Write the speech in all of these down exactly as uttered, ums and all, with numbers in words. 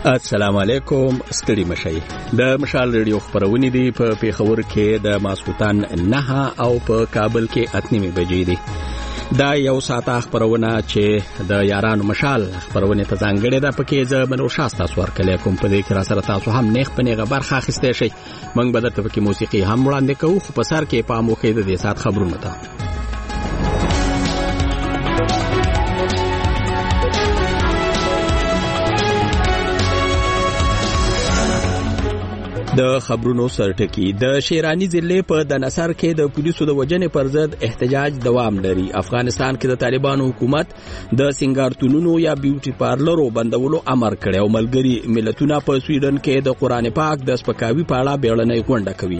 السلام علیکم ستړي مشي د مشال ریډیو خبرونه دي په پیښور کې د ماسوتان نه او په کابل کې اتنیمه بجې دي دا یو ساعت خبرونه چې د یارانو مشال خبرونه په ځانګړي ده پکې ز منو شاسته سور کله کوم په دې کې را سره تاسو هم نیخ په نیغه برخه اخیسته شي موږ به درته پکې موسیقي هم وړاندې کوو خو په سر کې پام وکړئ د دې ساعت خبرونه ته د خبرونو سرټکی د شیرانی ضلع په د نصر کې د پولیسو د وجنې پر ضد احتجاج دوام لري. افغانستان کې د طالبانو حکومت د سنگارتونونو یا بیوټي پارلرو بندولو امر کړی او ملګری ملتونه په سویډن کې د قران پاک د سپکاوي په اړه بیړنۍ غونډه کوي.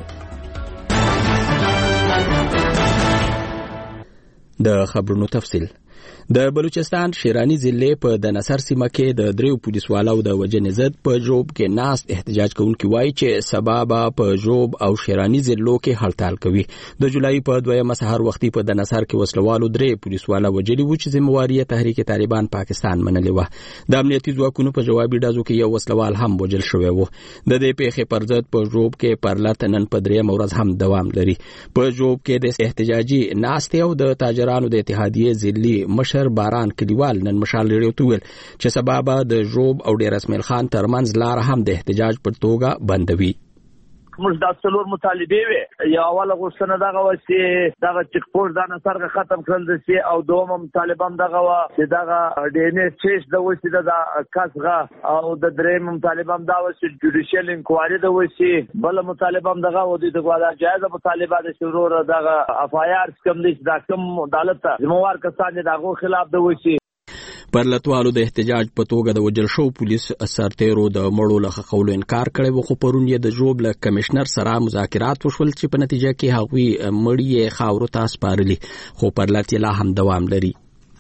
د خبرونو تفصیل د بلوچستان شیرانی ضلع په د نصر سیمه کې د دریو پولیسوالو د وجنې ضد په جوب کې ناس احتجاج کوونکي وایي چې سبب په جوب او شیرانی ضلعو کې هړتال کوي. د جولای په دویمه سحر وختي په د نصر کې وسلوالو درې پولیسوالو وجلي و چې ذمہواری تحریک طالبان پاکستان منلې و. د امنیتي ځواکونو په جوابي ډزو کې یو وسلوال هم وجل شوی و. د دې پیښې پر ضد په جوب کې پرلط نن په درېمه ورځ هم دوام لري. په جوب کې د احتجاجي ناستې او د تاجرانو د اتحادیې ضلعي مشر باران کلیوال نن مشال لري تویل چې سبب د جوب او ډیر اسماعیل خان ترمنځ لار هم د احتجاج پر توګه بندوي. موږ د څلور مطالبه وي یو اوله غوښتنه دغه و چې دغه چیک پوسټ د نصرغه ختم کړل شي او دوم طالبان دغه و چې دغه ډي ان اس چیش د وسیده د کاسغه او د دریم طالبان دا و چې جوډیشل انکوایری د وسی بل مطالبان دغه و د غواړه جایزه مطالبه د شروع دغه اف آی آر کم دي د کوم عدالت ذمہوار کسان دغه خلاف د وسی پرلطوالو د احتجاج په توګه د وجل شو پولیس سرتیرو د مړو له خولو انکار کړی و خو پرون یې د جوب له کمشنر سره مذاکرات وشول چې په نتیجه کې هغوی مړی خاورو ته سپارلي خو پرلط یې لا هم دوام لري.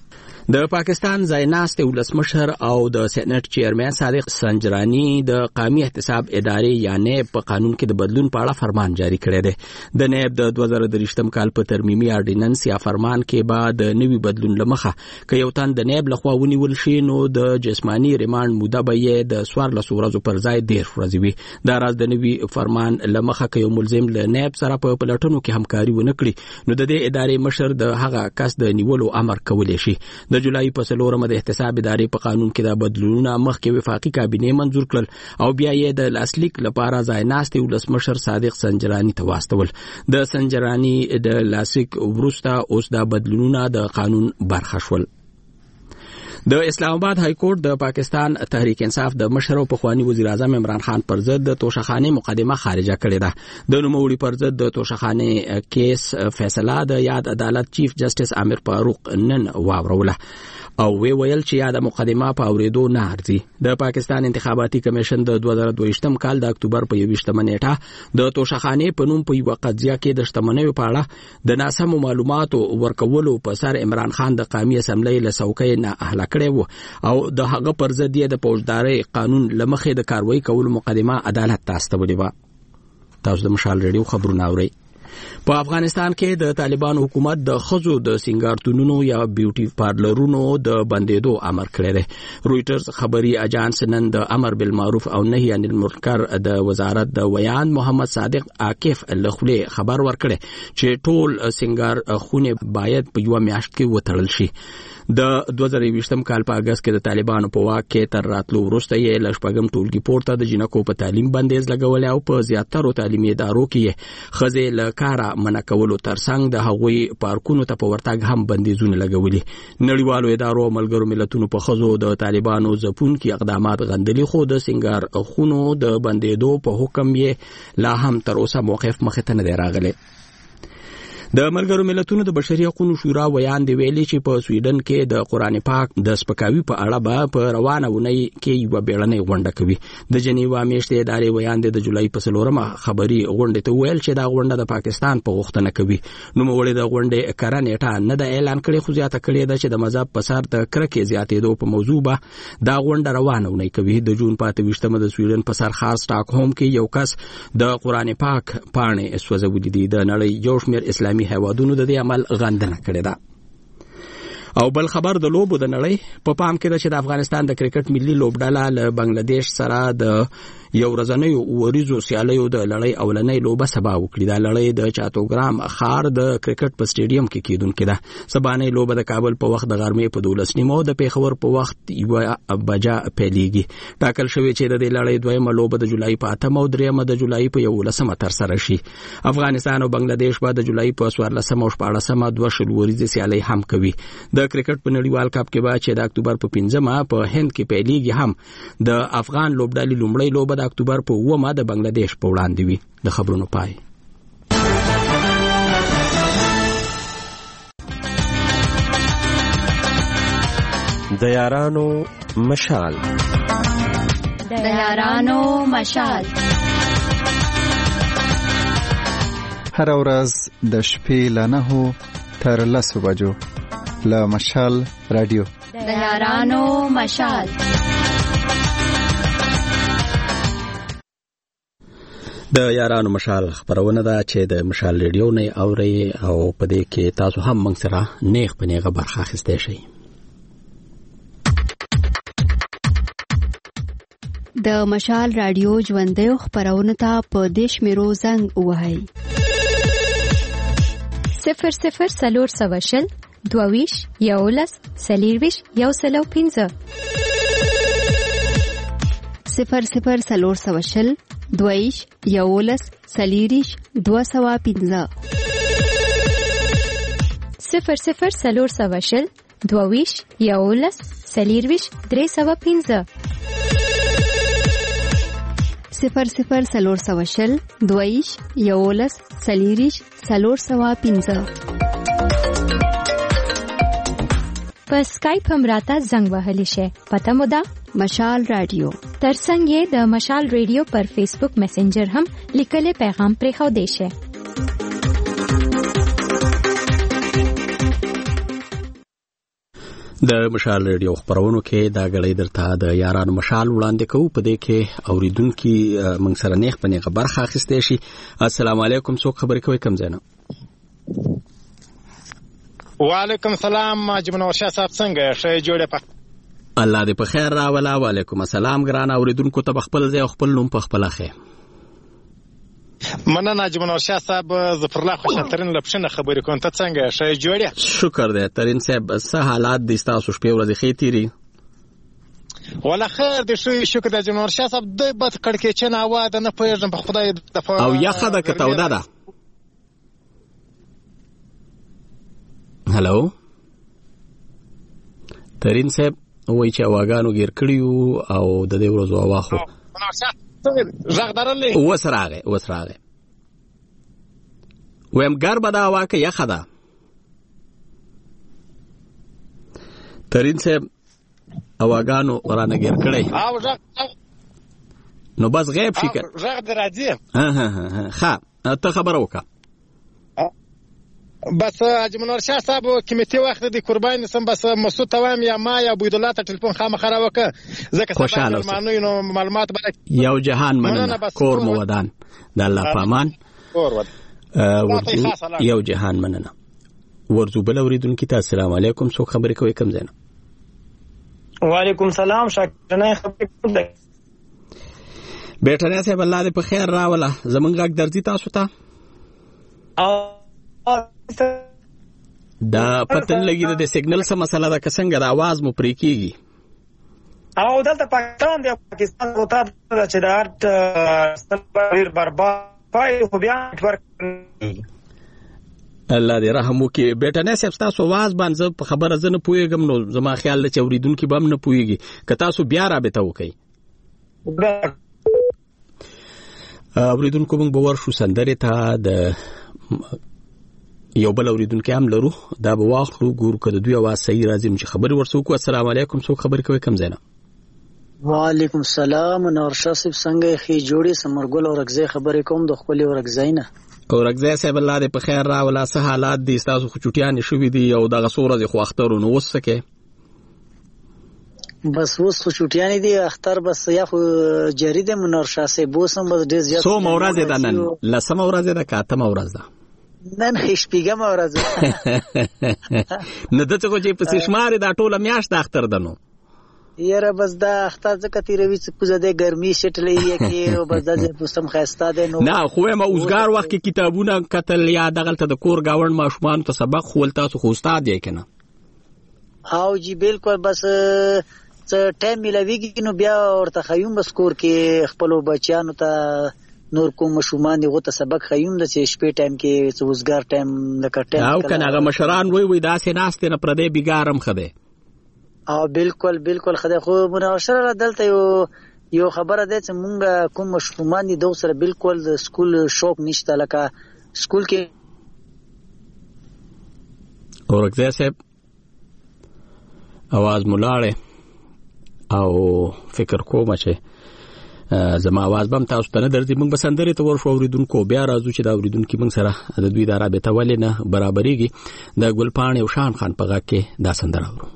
د پاکستان ځایناست ولسمشر او د سېنات چیرمن صادق سنجرانی د قومي احتساب ادارې یا نیب په قانون کې د بدلون په اړه فرمان جاری کړی دی. د نیب د دوه زره درې کال په ترمیمي اورډیننس یا فرمان کې بعد نوي بدلون لمخه که یو تن د نیب لخوا ونیول شي نو د جسمانی ریماند موده به یې د څوارلس ورځو پر ځای ډېر ورځې وي. دا راز د نوي فرمان لمخه که یو ملزم له نیب سره په پلټنو کې همکاري ونه کړي نو د دې ادارې مشر د هغه کس د نیولو امر کولی شي. د جولای په څلورمه د احتساب ادارې په قانون کې د بدلونونو مخکې وفاقي کابینه منزور کړل او بیا یې د لاسلیک لپاره ځایناست ولسمشر صادق سنجرانی ته واستول. د سنجرانی د لاسلیک وروسته اوس د بدلونونو د قانون برخه شول. د اسلام آباد های کورټ د پاکستان تحریک انصاف د مشر او پخوانی وزیر اعظم عمران خان پر ضد د توشخانه مقدمه خارجه کړې ده. د نوموړي پر ضد د توشخانه کیس فیصله د یاد عدالت چیف جسټس عامر فاروق نن واوروله او وی ویل چې یاد مقدمه په اوریدو نه ارزي. د پاکستان انتخاباتي کمیشن د دوه زره دوه کال د اکتوبر په یوویشتمه نیټه د توشخانه په نوم په یو قضیه کې د شتمنۍ په اړه د ناسمو معلوماتو ورکولو په سر عمران خان د قومي اسمبلی له څوکۍ نه اهله او د هغه پر ضد یې د فوجداري قانون لمخې د کاروایی کولو مقدمه عدالت ته استولې و. تاسو د مشال ریډیو خبرونه اورئ. په افغانستان کې د طالبانو حکومت د خزو د سنگارتونونو یا بیوټي پارلرونو د بندیدو امر کړی دی. رويټرز خبري اجانس نن د امر بالمعروف او نهي عن المنکر د وزارت د ویان محمد صادق عاکف لخوله خبر ورکړي چې ټول سنگار خونه باید په یو میاشت کې وتړل شي. د دوه زره یوویشتم کال په اگست کې د طالبانو په واک کې تر راتلو وروسته یې لشپږم ټولګي پورته د جنکو په تعلیم بندیز لګولې او په زیاترو تعلیمي ادارو کې خزې له کاره منع کولو ترڅنګ د هغوی پارکونو ته په ورتګ هم بندیزونه لګولي. نړیوالو ادارو او ملګرو ملتونو په خزو د طالبانو ځپونکي اقدامات غندلي خو د سنگار خونو د بندیدو په حکم یې لا هم تر اوسه موقف مخې ته نه دی راغلی. د ملګرو ملتونو د بشري حقوقو شورا ویان دی ویلي چې په سویډن کې د قران پاک د سپکاوي په اړه به په روانه ونی کې یو بیړنۍ غونډه کوي. د جنیوا میاشتې ادارې ویان دی د جولای په څلورمه خبري غونډه ته ویل چې دا غونډه د پاکستان په غوښتنه کوي. نو موږ د غونډې کړه نیټه نه د اعلان کړي خو زیاته کړي ده چې د مذهب په سر د کرکې زیاتېدو په موضوع به دا غونډه روانه ونی کوي. د جون په اتویشتمه د سویډن په سر خاص ټاک هوم کې یو کس د قران پاک پاڼې سوځولې دي. د نړۍ یو شمېر اسلامي هیوادونو د عمل غندنه کړې ده. او بل خبر د لوبو د نړۍ په پام کې ده چې د افغانستان د کرکټ ملي لوبډله له بنگلاديش سره د یو ورځنیو وریځو سیالیو د لړۍ اولنۍ لوبه سبا وکړي. دا لړۍ د چاتوګرام ښار د کرکټ په سټیډیم کې کیدونکې ده. سبانۍ لوبه د کابل په وخت د غرمې په دولس نیمو د پیښور په وخت یو بجا پیلېږي. ټاکل شوی چې د دې لړۍ دویمه لوبه د جولای په اتمه او دریمه د جولای په یولسمه ترسره شي. افغانستان او بنگلاديش به د جولای په څوارلسمه او شپاړسمه دوه شل وریځې سیالۍ هم کوي. د کرکټ په نړیوال کپ کې به چې د اکتوبر په پنځمه په هند کې پیلېږي هم د افغان لوبډلې لومړۍ لوبه د اکتوبر په اوومه د بنگلاديش په وړاندې وي. د خبرونو پای. د یارانو مشال د یارانو مشال هر ورځ د شپې له نهو تر لسو بجو له مشال رادیو. د یارانو مشال. د یارانو مشال خبرونه ده چې د مشال ریډیو نه اوري او په دې کې تاسو هم موږ سره نیغ په نیغه برخه اخیستی شئ. د مشال رادیو ژوندۍ خبرونه ته په دیش میرو زنګ وهاي صفر صفر سلور سوشل دوویش یولس سلیرویش یو سلو پینزه صفر صفر سلور سوشل دوویش یولس سلیریش دو سوا پینزه صفر صفر سلور سوشل دوویش یولس سلیرویش درې سوا پینزه صفر صفر سلور سوشل دویش یولس سلیریش سلور سوا پینزه. په سکایپ هم راته زنګ وهلی شي. پته مو ده مشال رادیو. ترڅنګ یې د مشال رادیو پر فیسبوک میسنجر هم لیکل پیغام پرې خو دی شي. د مشال ریډیو خبرونو کې دا غړې درته د یارانو مشال وړاندې کوو. په دې کې اوریدونکو موږ سره نیغ په نیغه برخه اخیستی شي. السلام علیکم. څوک خبرې کوي کوم ځای نه؟ وعلیکم السلام. جمنور شاه صاحب څنګه ښه جوړه په الله دې په خیر راولا. وعلیکم السلام. ګران اوریدونکو ته خپل ځای او خپل نوم په خپل اخی. مننه جمنور شاه صاحب. ظفر الله خوشترین لپښنه خبرې کوم. ته څنګه ښه جوړه؟ شکر دې ترين صاحب. څه حالات دي تاسو شپې ورځې خې تیری؟ ولا خیر دې شو شکر د جمنور شاه صاحب. د بد کړکې چې نه اواز نه پېژم په خدای د او یا خدای کته ودا ده. هالو ترين صاحب وای چې واغانو غیر کړیو او د دې ورځو واخو زغ درلې وسراغه وسراغه ویم ګربه دا واکه یا خدا ترين صاحب اواغانو ورانه غیر کړی او زغ نو بس غیب شي که زغ درځي. ها ها ها ښه ته خبر وکړه. بس جمنور شاه صاحب کمیټې وخت د قربان سم بس مسعود توام یا ما یا عبد الله ته ټلیفون خامخا راوکه ځکه سبا معلومات معلومات یو جهان مننه کور مو ودان د الله پامان کور ود یو جهان مننه. ورزو بل اوریدونکو ته السلام علیکم. څوک خبرې کوي کوم ځای نه؟ وعلیکم سلام. شاکرنه خبرې کوم. بیٹنه صاحب الله دې په خیر راوله. زمونږ غږ درځي تاسو ته؟ دا پتن لګي د سیګنل سم مسله ده که څنګه د आवाज مو پرې کیږي؟ او دلته پاکستان دی پاکستان وتا چې د ارت سپیر برباد پای خو بیا ورک الله دې رحم وکړي. بیٹنه صاحب تاسو आवाज باندې په خبره زنه پويګم نو زما خیال لچ اوریدونکو به هم نه پويږي که تاسو بیا رابطه وکړي. اوریدونکو موږ به ورشو سندره ته د یو بل اوریدونکو هم لرو. دا به واخلو ګورو کده دوی आवाज صحیح راځي چې خبري ورسو کو. السلام علیکم. څوک خبرې کوي کوم ځای نه؟ وعلیکم السلام. نور شاه صاحب څنګه خې جوړي سمرګل او رغزه خبرې کوم د خپل ورغزای نه. او رغزه صاحب الله دې په خیر راولا. څه حالات دي تاسو؟ خو چټیان شوې دي او دغه سورې خو اخترو نو وسکه بس وس خو چټیان دي اختر بس یا خو جری د منور شاه صاحب وسم بس ډیر زیات. سو مورازه ده نن لسم مورازه ده کاتم مورازه ده نن شپږم ورځ نه دته کو چې په سشمار دا ټوله میاشت د اختر دنو یاره بس دا اختر ځکه تیروي چې پوزه د ګرمي شټلې یې کې او بس د پوسم خسته ده نو نه خو ما اوسګار وخت کې کتابونه قتل یا دغلت د کور گاوند ماشومان ته سبق خول تاسو خو استاد یې کنه او جی بالکل بس څه ټایم ملويږي نو بیا ورته خیوم بس کور کې خپل بچیانو ته نور کوم مشومان دی غوته سبق خیوم د شپې ټایم کې اوسګار ټایم لکه ټایم او کنه هغه مشران وای وای داسې ناست نه پردې بیګارم خده او بالکل بالکل خدای خو مناوشره دلته یو یو خبره ده چې مونږ کوم مشومان دي دوه سره بالکل د سکول شوق نشته لکه سکول کې اورګزه صاحب आवाज ملاړه او فکر کوم چې زما आवाज بم تاسو ته نه درځي موږ بسندري ته ورشو اوریدونکو بیا راځو چې دا اوریدونکو موږ سره د دوی د رابطه ولې نه برابرېږي د ګلپاڼ او شان خان په غږ کې دا سندره اورو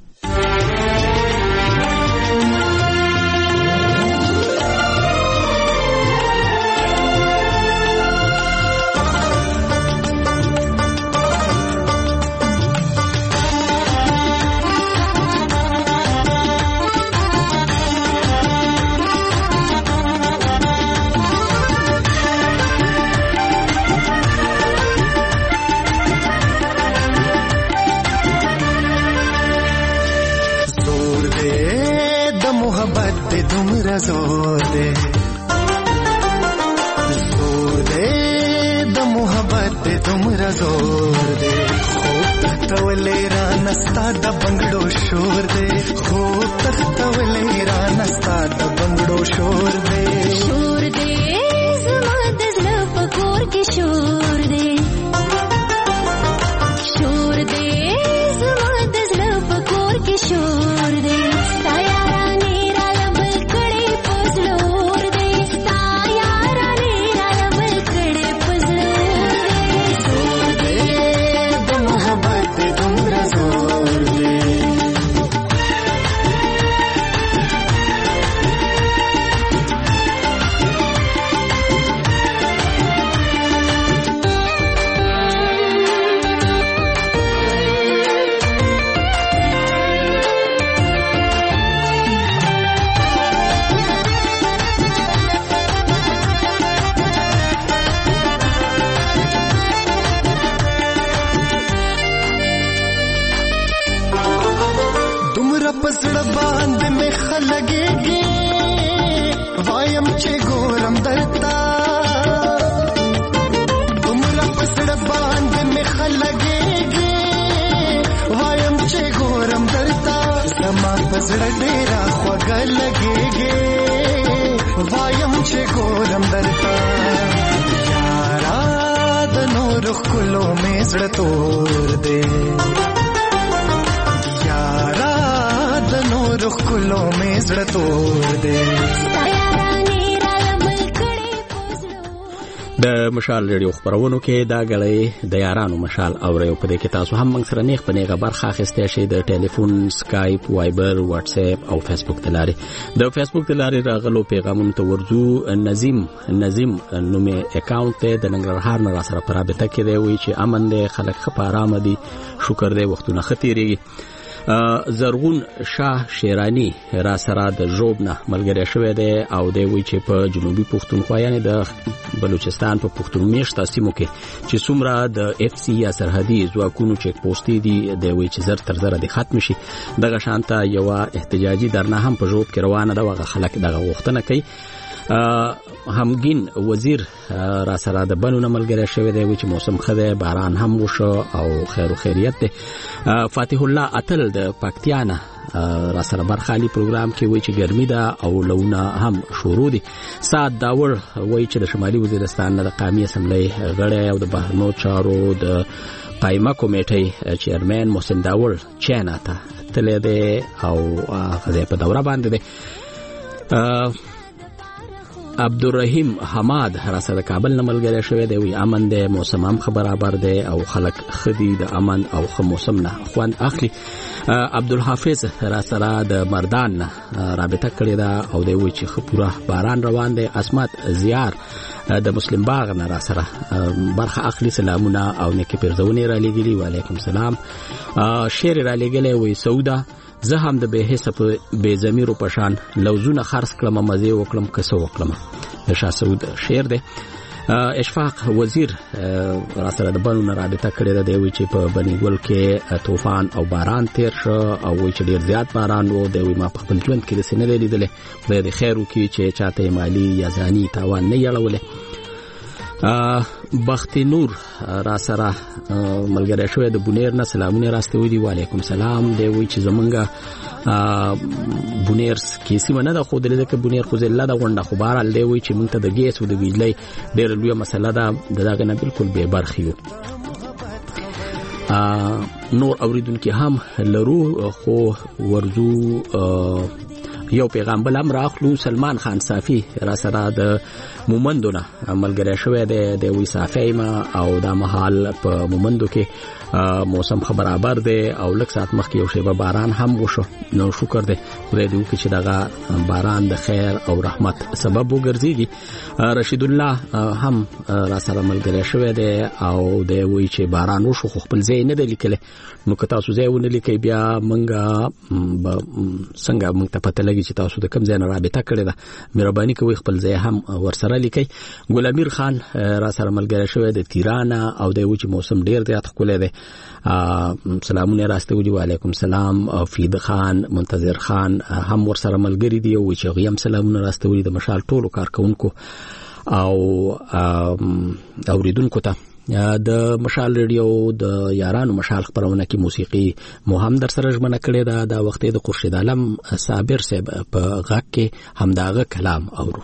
زور دے زور دے د محبت دے تمرا زور دے خوب تختولے رانستا د بنگڑو شور دے خوب تختولے رانستا د بنگڑو شور دے شور دے زما د زړه په کور کې شور دے شور دے زما د زړه په کور کې شور دے د مشال ریډیو خبرونو کې دا غړې د یارانو مشال اوریو په دې کې تاسو هم موږ سره نیغ په نیغه برخه اخیسته شي د ټلیفون سکایپ وایبر واتس اپ او فیسبوک تلاري د فیسبوک تلاري راغلو پیغامونو ته ورځو نظیم نظیم نومې اکاونټ ته د ننګرهار نه را سره پرابطه کې دی وی چې امن دی خلک خپه آرام دي شکر دی وختونه خطيري زرغون شاه شیرانی را سره د جوب نه ملګری شوی دی او دی وی چې په جنوبي پښتونخوا یعنی د بلوچستان په پښتون میشته سیمو کې چې څومره د اف سی یا سرحدي ځواکونو چیک پوسټي دي دی وی چې زر تر زر د ختم شي دغه شانته یو احتجاجي درنه هم په جوب کې روانه ده وغه خلک دغه غوښتنه کوي همګین وزیر را سره د بنو ملګری شوی دی چې موسم خده باران هم وشو او خیر او خیریت ده فاتح الله اتل د پکتیانا را سره برخالي پروګرام کې وایي چې ګرمي ده او لونه هم شروع دي سات داور وایي چې د شمالي وزیرستان د قومي اسمبلی غړی او د بهرنو چارو د قائمه کمیټې چیرمن محسن داور چینا ته تللی دی او غزه په دوره باندې دی عبدالرحیم حماد را سره کابل نه ملګری شوی دی وی امن دی موسم هم خبرابر دی او خلک خدي د امن او خ موسم نه خوان اخلي عبدالحافظ را سره د مردان رابطه کړی دا او دی وی چې خپوره باران روان دی اسمت زیار د مسلم باغ نه را سره برخه اخلي. سلامونه او نیکي پیرزونه را لګلی. وعلیکم السلام. شعر را لګلی وي سودا زه هم د به حساب به ضمیرو پشان لوزونه خرڅ کړم مزه وکړم کسو وکړم. د شاه سعود شعر دی. اشفاق وزیر را سره د بنو رابطه کړې ده. دی وی چې په بنی ګل کې طوفان او باران تیر شو او وی چې ډیر زیات باران وو. دی وی ما په خپل ژوند کې لسنه لیدلې. خدای دې خیر وکړي چې چاته مالی یا ځاني تاوان نه یړولې. بختی نور را سره ملګری شوی د بونیر نه سلامونه راستوي دي. وعلیکم سلام. دی وی چې زمونږه بونیر کې سیمه نه ده خو دلته کې بونیر خو زله ده غونډه خو بهر دی وی چې مونږ ته د ګیس او د بجلی ډېر لوی مسله ده. دغه نه بالکل به برخې یو. نور اوریدونکو هم لرو خو ورزو یو پیغام بل امر اخلو. سلمان خان صافی را سره د مومندونه ملګری شوی دی. د وی صافی ما او د محل په مومندو کې موسم خبرابر دی او لږ سات مخکې یو شیبه باران هم وشو. نو شکر دی خدای دې وکړي چې دغه باران د خیر او رحمت سبب وګرځيږي. رشید الله هم را سره ملګری شوی دی او دی وی چې باران وشو خو خپل ځای نه دی لیکلی. نو که تاسو ځای ونه لیکئ بیا منګه څنګه موږ ته پته لګي چې تاسو د کوم ځای نه رابطه کړې ده. مهرباني کوئ خپل ځای هم ورسره لیکئ. ګل امیر خان را سره ملګری شوی دی تیرانه او دی وی چې موسم ډیر زیات ښکلی دی. سلامونه راستوي. وعلیکم سلام. فید خان منتظر خان هم ورسره ملګری دی او چې غیم سلامونه راستوي د مشال ټولو کارکونکو او اوریدونکو ته. د مشال ریډیو د یارانو مشال خبرونه کې موسیقي مو هم در سره ژمنه کړې ده. دا وخت د خورشید عالم صابر صاحب په غږ کې همداغه کلام اورو.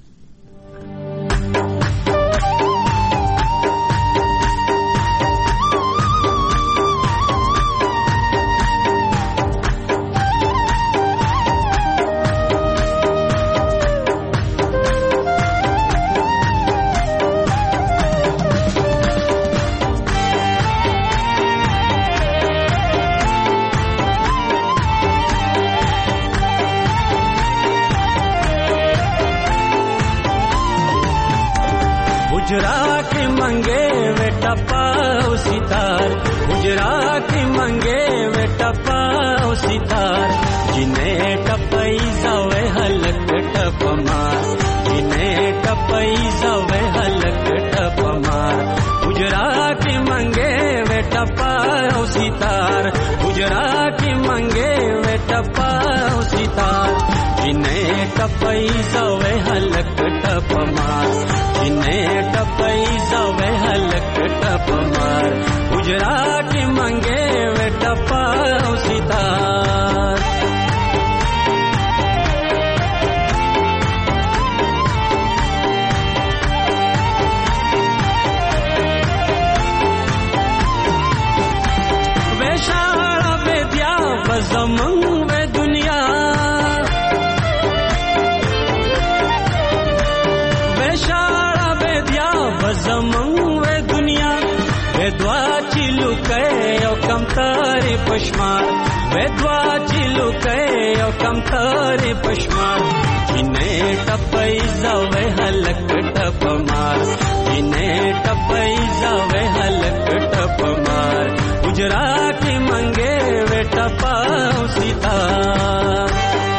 गुजरा के मंगे वे टपाओ सितार, गुजरा के मंगे वे टपाओ सितार, जिन्हें टपई जावे हलक टपमार, जिन्हें टपई जावे हलक टपमार, गुजरा के मंगे वे टपाओ सितार, गुजरा के मंगे वे टपाओ सितार, जिन्हें टपई जावे हलक टपमार, जिन्हें टपई जावे हलक टपमार, गुजरा के मंगे वे टपाओ सितार। वे शाला बेदिया बजमंग वे दुनिया, वे शाला बेदिया बजमंग वे दुनिया, वे द्वा चिलु के ओ कम तारे पशमार, वे द्वा चिलु के ओ कम तारे पशमार, जिन्हें टपई जावे हलक टपमार, जिन्हें टपई जावे हलक टपमार, गुजरा के मंगे वे टपाओ सितार।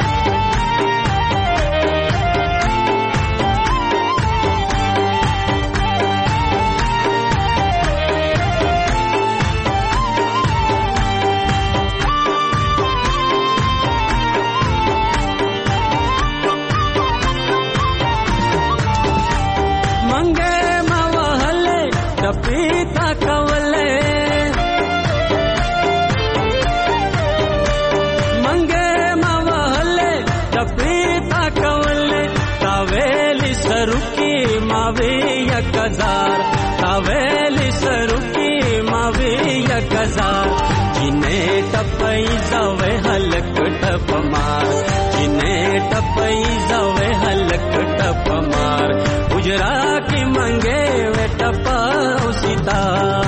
मंगे मवहले टपीता कवले, मंगे मवहले टपीता कवले, तावेली सरुकी मावे यकजार, तावेली सरुकी मावे यकजार, जिन्हें टपई जावे हलक टपमार, जिन्हें टपई जावे हलक टपमार, गुजरा के मंगे वे टपाओ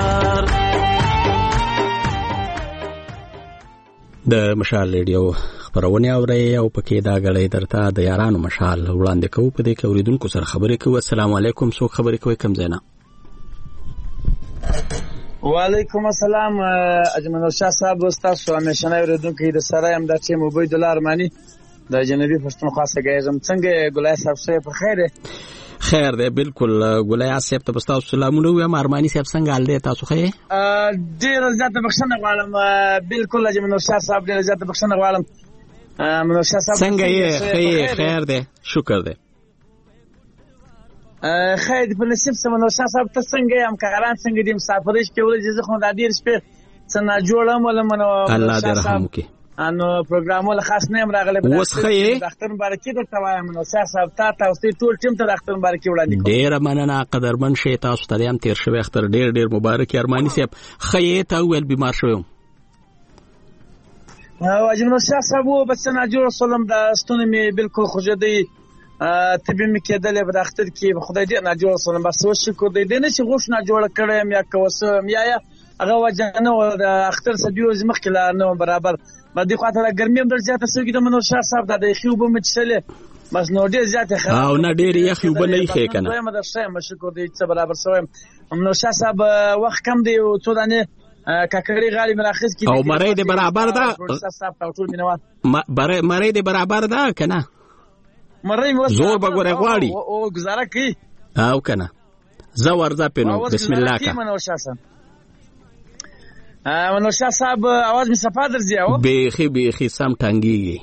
सितार। د مشال ریډیو خبرونه اوري او پکې دا غړې درته د یارانو مشال وړاندې کوو په دې کې اوریدونکو سره خبرې کوو. السلام علیکم، څوک خبرې کوي کم زینا؟ وعلیکم السلام اجمل شاه صاحب، تاسو همیشنه اوریدونکو د سره هم د ټیم عبید الله ارمانی د جنوبي پښتونخوا څخه یم. څنګه ګلای صاحب څه په خیر دی؟ خیر دی بالکل. ګلای صاحب ته تاسو سلامونه وایم. ارمانی صاحب څنګه حال دی؟ تاسو ښه؟ ډیر زیاته بخښنه غواړم. بالکل اجمل شاه صاحب ډیر زیاته بخښنه غواړم. منو شاه صاحب څنګه یې؟ خیر خیر دی، شکر دی. خیر په نصیب سم. منو شاه صاحب ته څنګه یم؟ کاران څنګه دي؟ مسافرش کې ولې ځخه د ډیر شپه څنګه جوړم ولا منو الله دې رحم وکړي. انو پروګرامونه خاص نه هم راغله. اوس خې ډاکټر مبارکي درته وایم. منو شاه صاحب ته تاسو ټول ټیم ته ډاکټر مبارکي وړاندې کوم. ډیر مننه قدرمن شي. تاسو ته هم تیر شوی اختر ډیر ډیر مبارک. ارمانی صاحب خې ته ویل بیمار شوم. اجمل شاه صاحب بس نه جوړ سلام د ستونه می بالکل خوشدي طبي می کېدل په ډاکټر کې خدای دې نه جوړ سلام. بس شکر دې نه چې غوښ نه جوړ کړم یا کوسم یا یا هغه وجنه د اختر سدیو زمخ کله نو برابر باندې خاطر ګرمي هم در زیاته سګي د منو شاه صاحب د خيوب مچله بس نو ډیر زیاته خبر او نه ډیر یې خيوب نه یې کنه. وایم د شای مشکور دې چې برابر سوم. منو شاه صاحب وخت کم دی او څو دانه کاکړی غالي مراخص کی او مړی دې برابر ده. مړی دې برابر ده کنه؟ مړی زور بګوره غواړي او گزاره کوي او کنه. زه ورځه پینو بسم الله کا. منو شاه صاحب منو شاه صاحب आवाज می صفا درځي او بیخي بیخي سم ټنګيږي.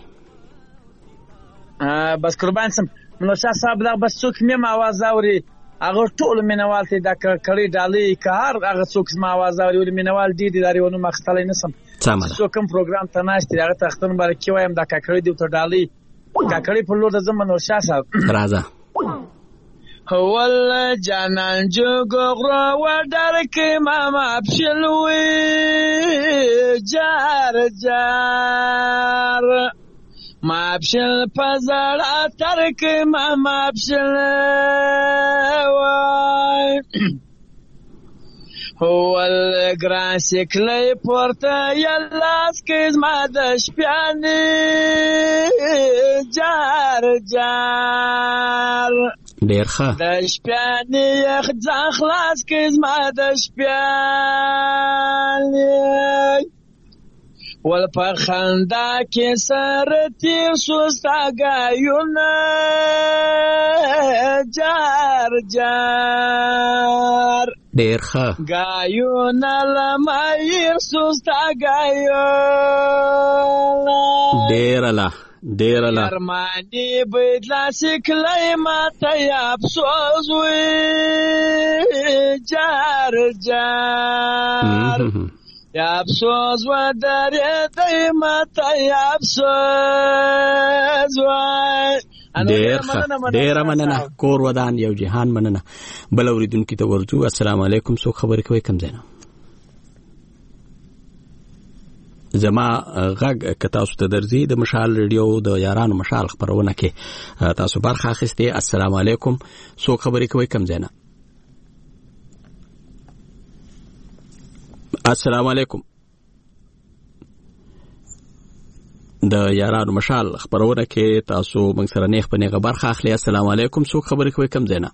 بس قربان سم. منو شاه صاحب دا بس څوک مې आवाज اوري هغه ټول مینوال ته دا کړي ډالۍ کار هغه څوک ما आवाज اوري ول مینوال دي دي داریونو مخستلې نسم. څو کوم پروګرام ته ناشتي هغه تختن مبارکي وایم دا کړي دی ته ډالۍ کړي په لور د زمنو شاه صاحب راځه. هول جانان جوګرو ودر کې ماما بشلوي جار جار ما بشل پزړ اتر کې ماما بشل وای هول ګران شکلې پورته یلاس کې ما د شپانې جار جار ډیر ښه د شپانې یخ ځان خلاص کې ما د شپانې ول په خندا کې سره تیر سوستا ګایونه جار جار ډیر ښه ګایونه لمایر سوستا ګایونه ډیر الله ډیر الله ارمانی بدلا سکلای ماته افسوس وي جار جار یا افسوس و درې دې ماته افسوس وای. ډیر ډیر مننه. کور ودان یو جهان مننه. بل اوریدونکو ته ورځو. السلام علیکم، څوک خبرې کوي کم زینا؟ زما غږ که تاسو ته درځي د مشال ریډیو د یارانو مشال خبرونه کې تاسو برخه اخیستې. السلام علیکم، څوک خبرې کوي کم زینا؟ السلام علیکم. د یارانو مشال خبرونه کې تاسو موږ سره نیغ په نیغه برخه اخلي. السلام علیکم، څوک خبرې کوي کم زینا؟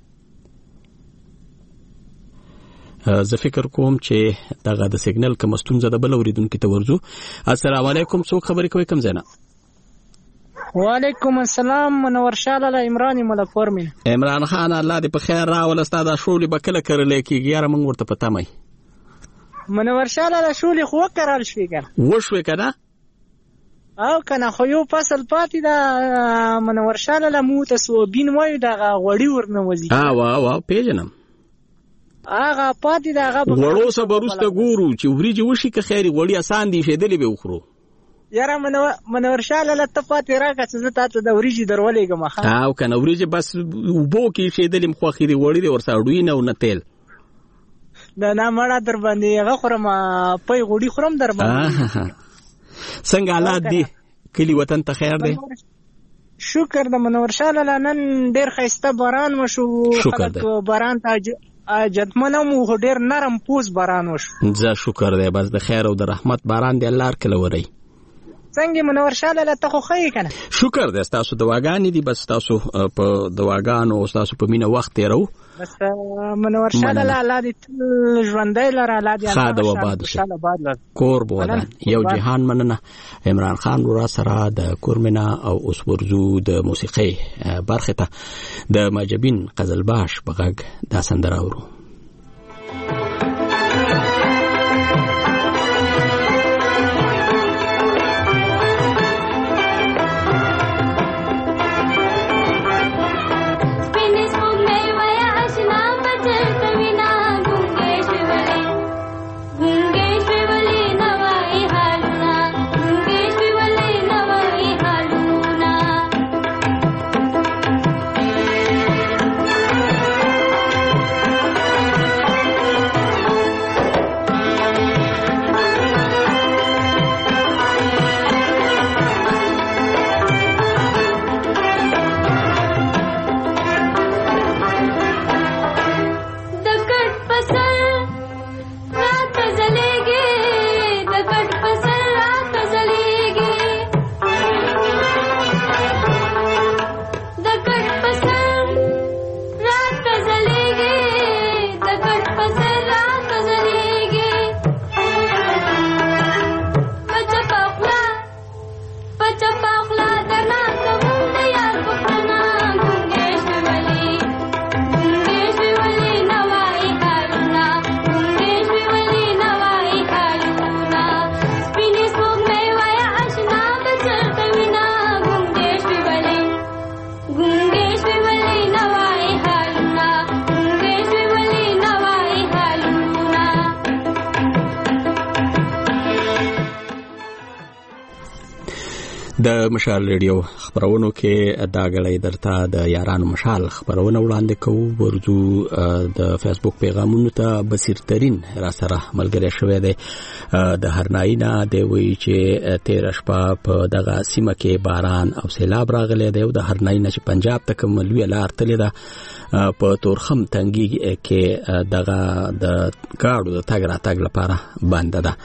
زه فکر کوم چې دغه د سیګنل کوم ستونزه د بل اوریدونکو ته ورځو. السلام علیکم، څوک خبرې کوي کم زینا؟ وعلیکم السلام. منور شاه لاله عمران ملکور مې. عمران خان الله دې په خیر راول. استاد شولې بکله کړلې کیږي یاره موږ ورته پتا مې. منور شاه لاله شولې خو وکړل شوې کنه وشوې کنه او کنه خو یو فصل پاتې دا منور شاه لاله مو ته سوبین وای دا غوړی ورنوځي. ها وا وا پیژنم هغه پاتې دا هغه وړو صبرسته ګورو چې وريجي وشي که خیر وړي آسان دي شیدلې به وخورو. یاره منور منور شاه لاله ته پاتې راکړه چې زه تاسو د وريجي درولېګم. ها او کنه وريجي بس وبو کې شیدلې مخ خوري وړي دي ورساړوي نه نه تیل دا نه مړه در باندې هغه خورم پي غوډي خورم در باندې. څنګه حالات دي کلی وطن ته خیر دی؟ شکر د منور شاه لاله نن ډیر خسته باران وشو. خلک باران ته جدمنه مو ډیر نرم پوز باران وشو. زه شکر دی بس د خیر او د رحمت باران دی الله کله وري. څنګه منور شاه لاله ته خو خی کنه شکر دې تاسو دواګانې دي بس تاسو په دواګانو او تاسو په مینه وخت تیرو بس منور شاه لاله الله دې تل ژوندۍ لره الله دې خاده و باد کور بودان یو جهان مننه عمران خان ورا سره د کورمنا او اوس ورزو د موسیقي برخه ته د ماجبین قزلباش بغږ دا سندره اورو د مشال ریډیو خبرونو کې دا غړې درته د یارانو مشال خبرونه وړاندې کوو ورزو د فیسبوک پیغامونو ته بصیر ترين را سره ملګری شوی دی د هرناینا دی وی چې تیر شپه په دغه سیمه کې باران او سیلاب راغلی دی او د هرناینا چې پنجاب ته کوم لوی لار تللی ده په تورخم تنګي کې دغه د کاړو د تګ را تګ لپاره بنده ده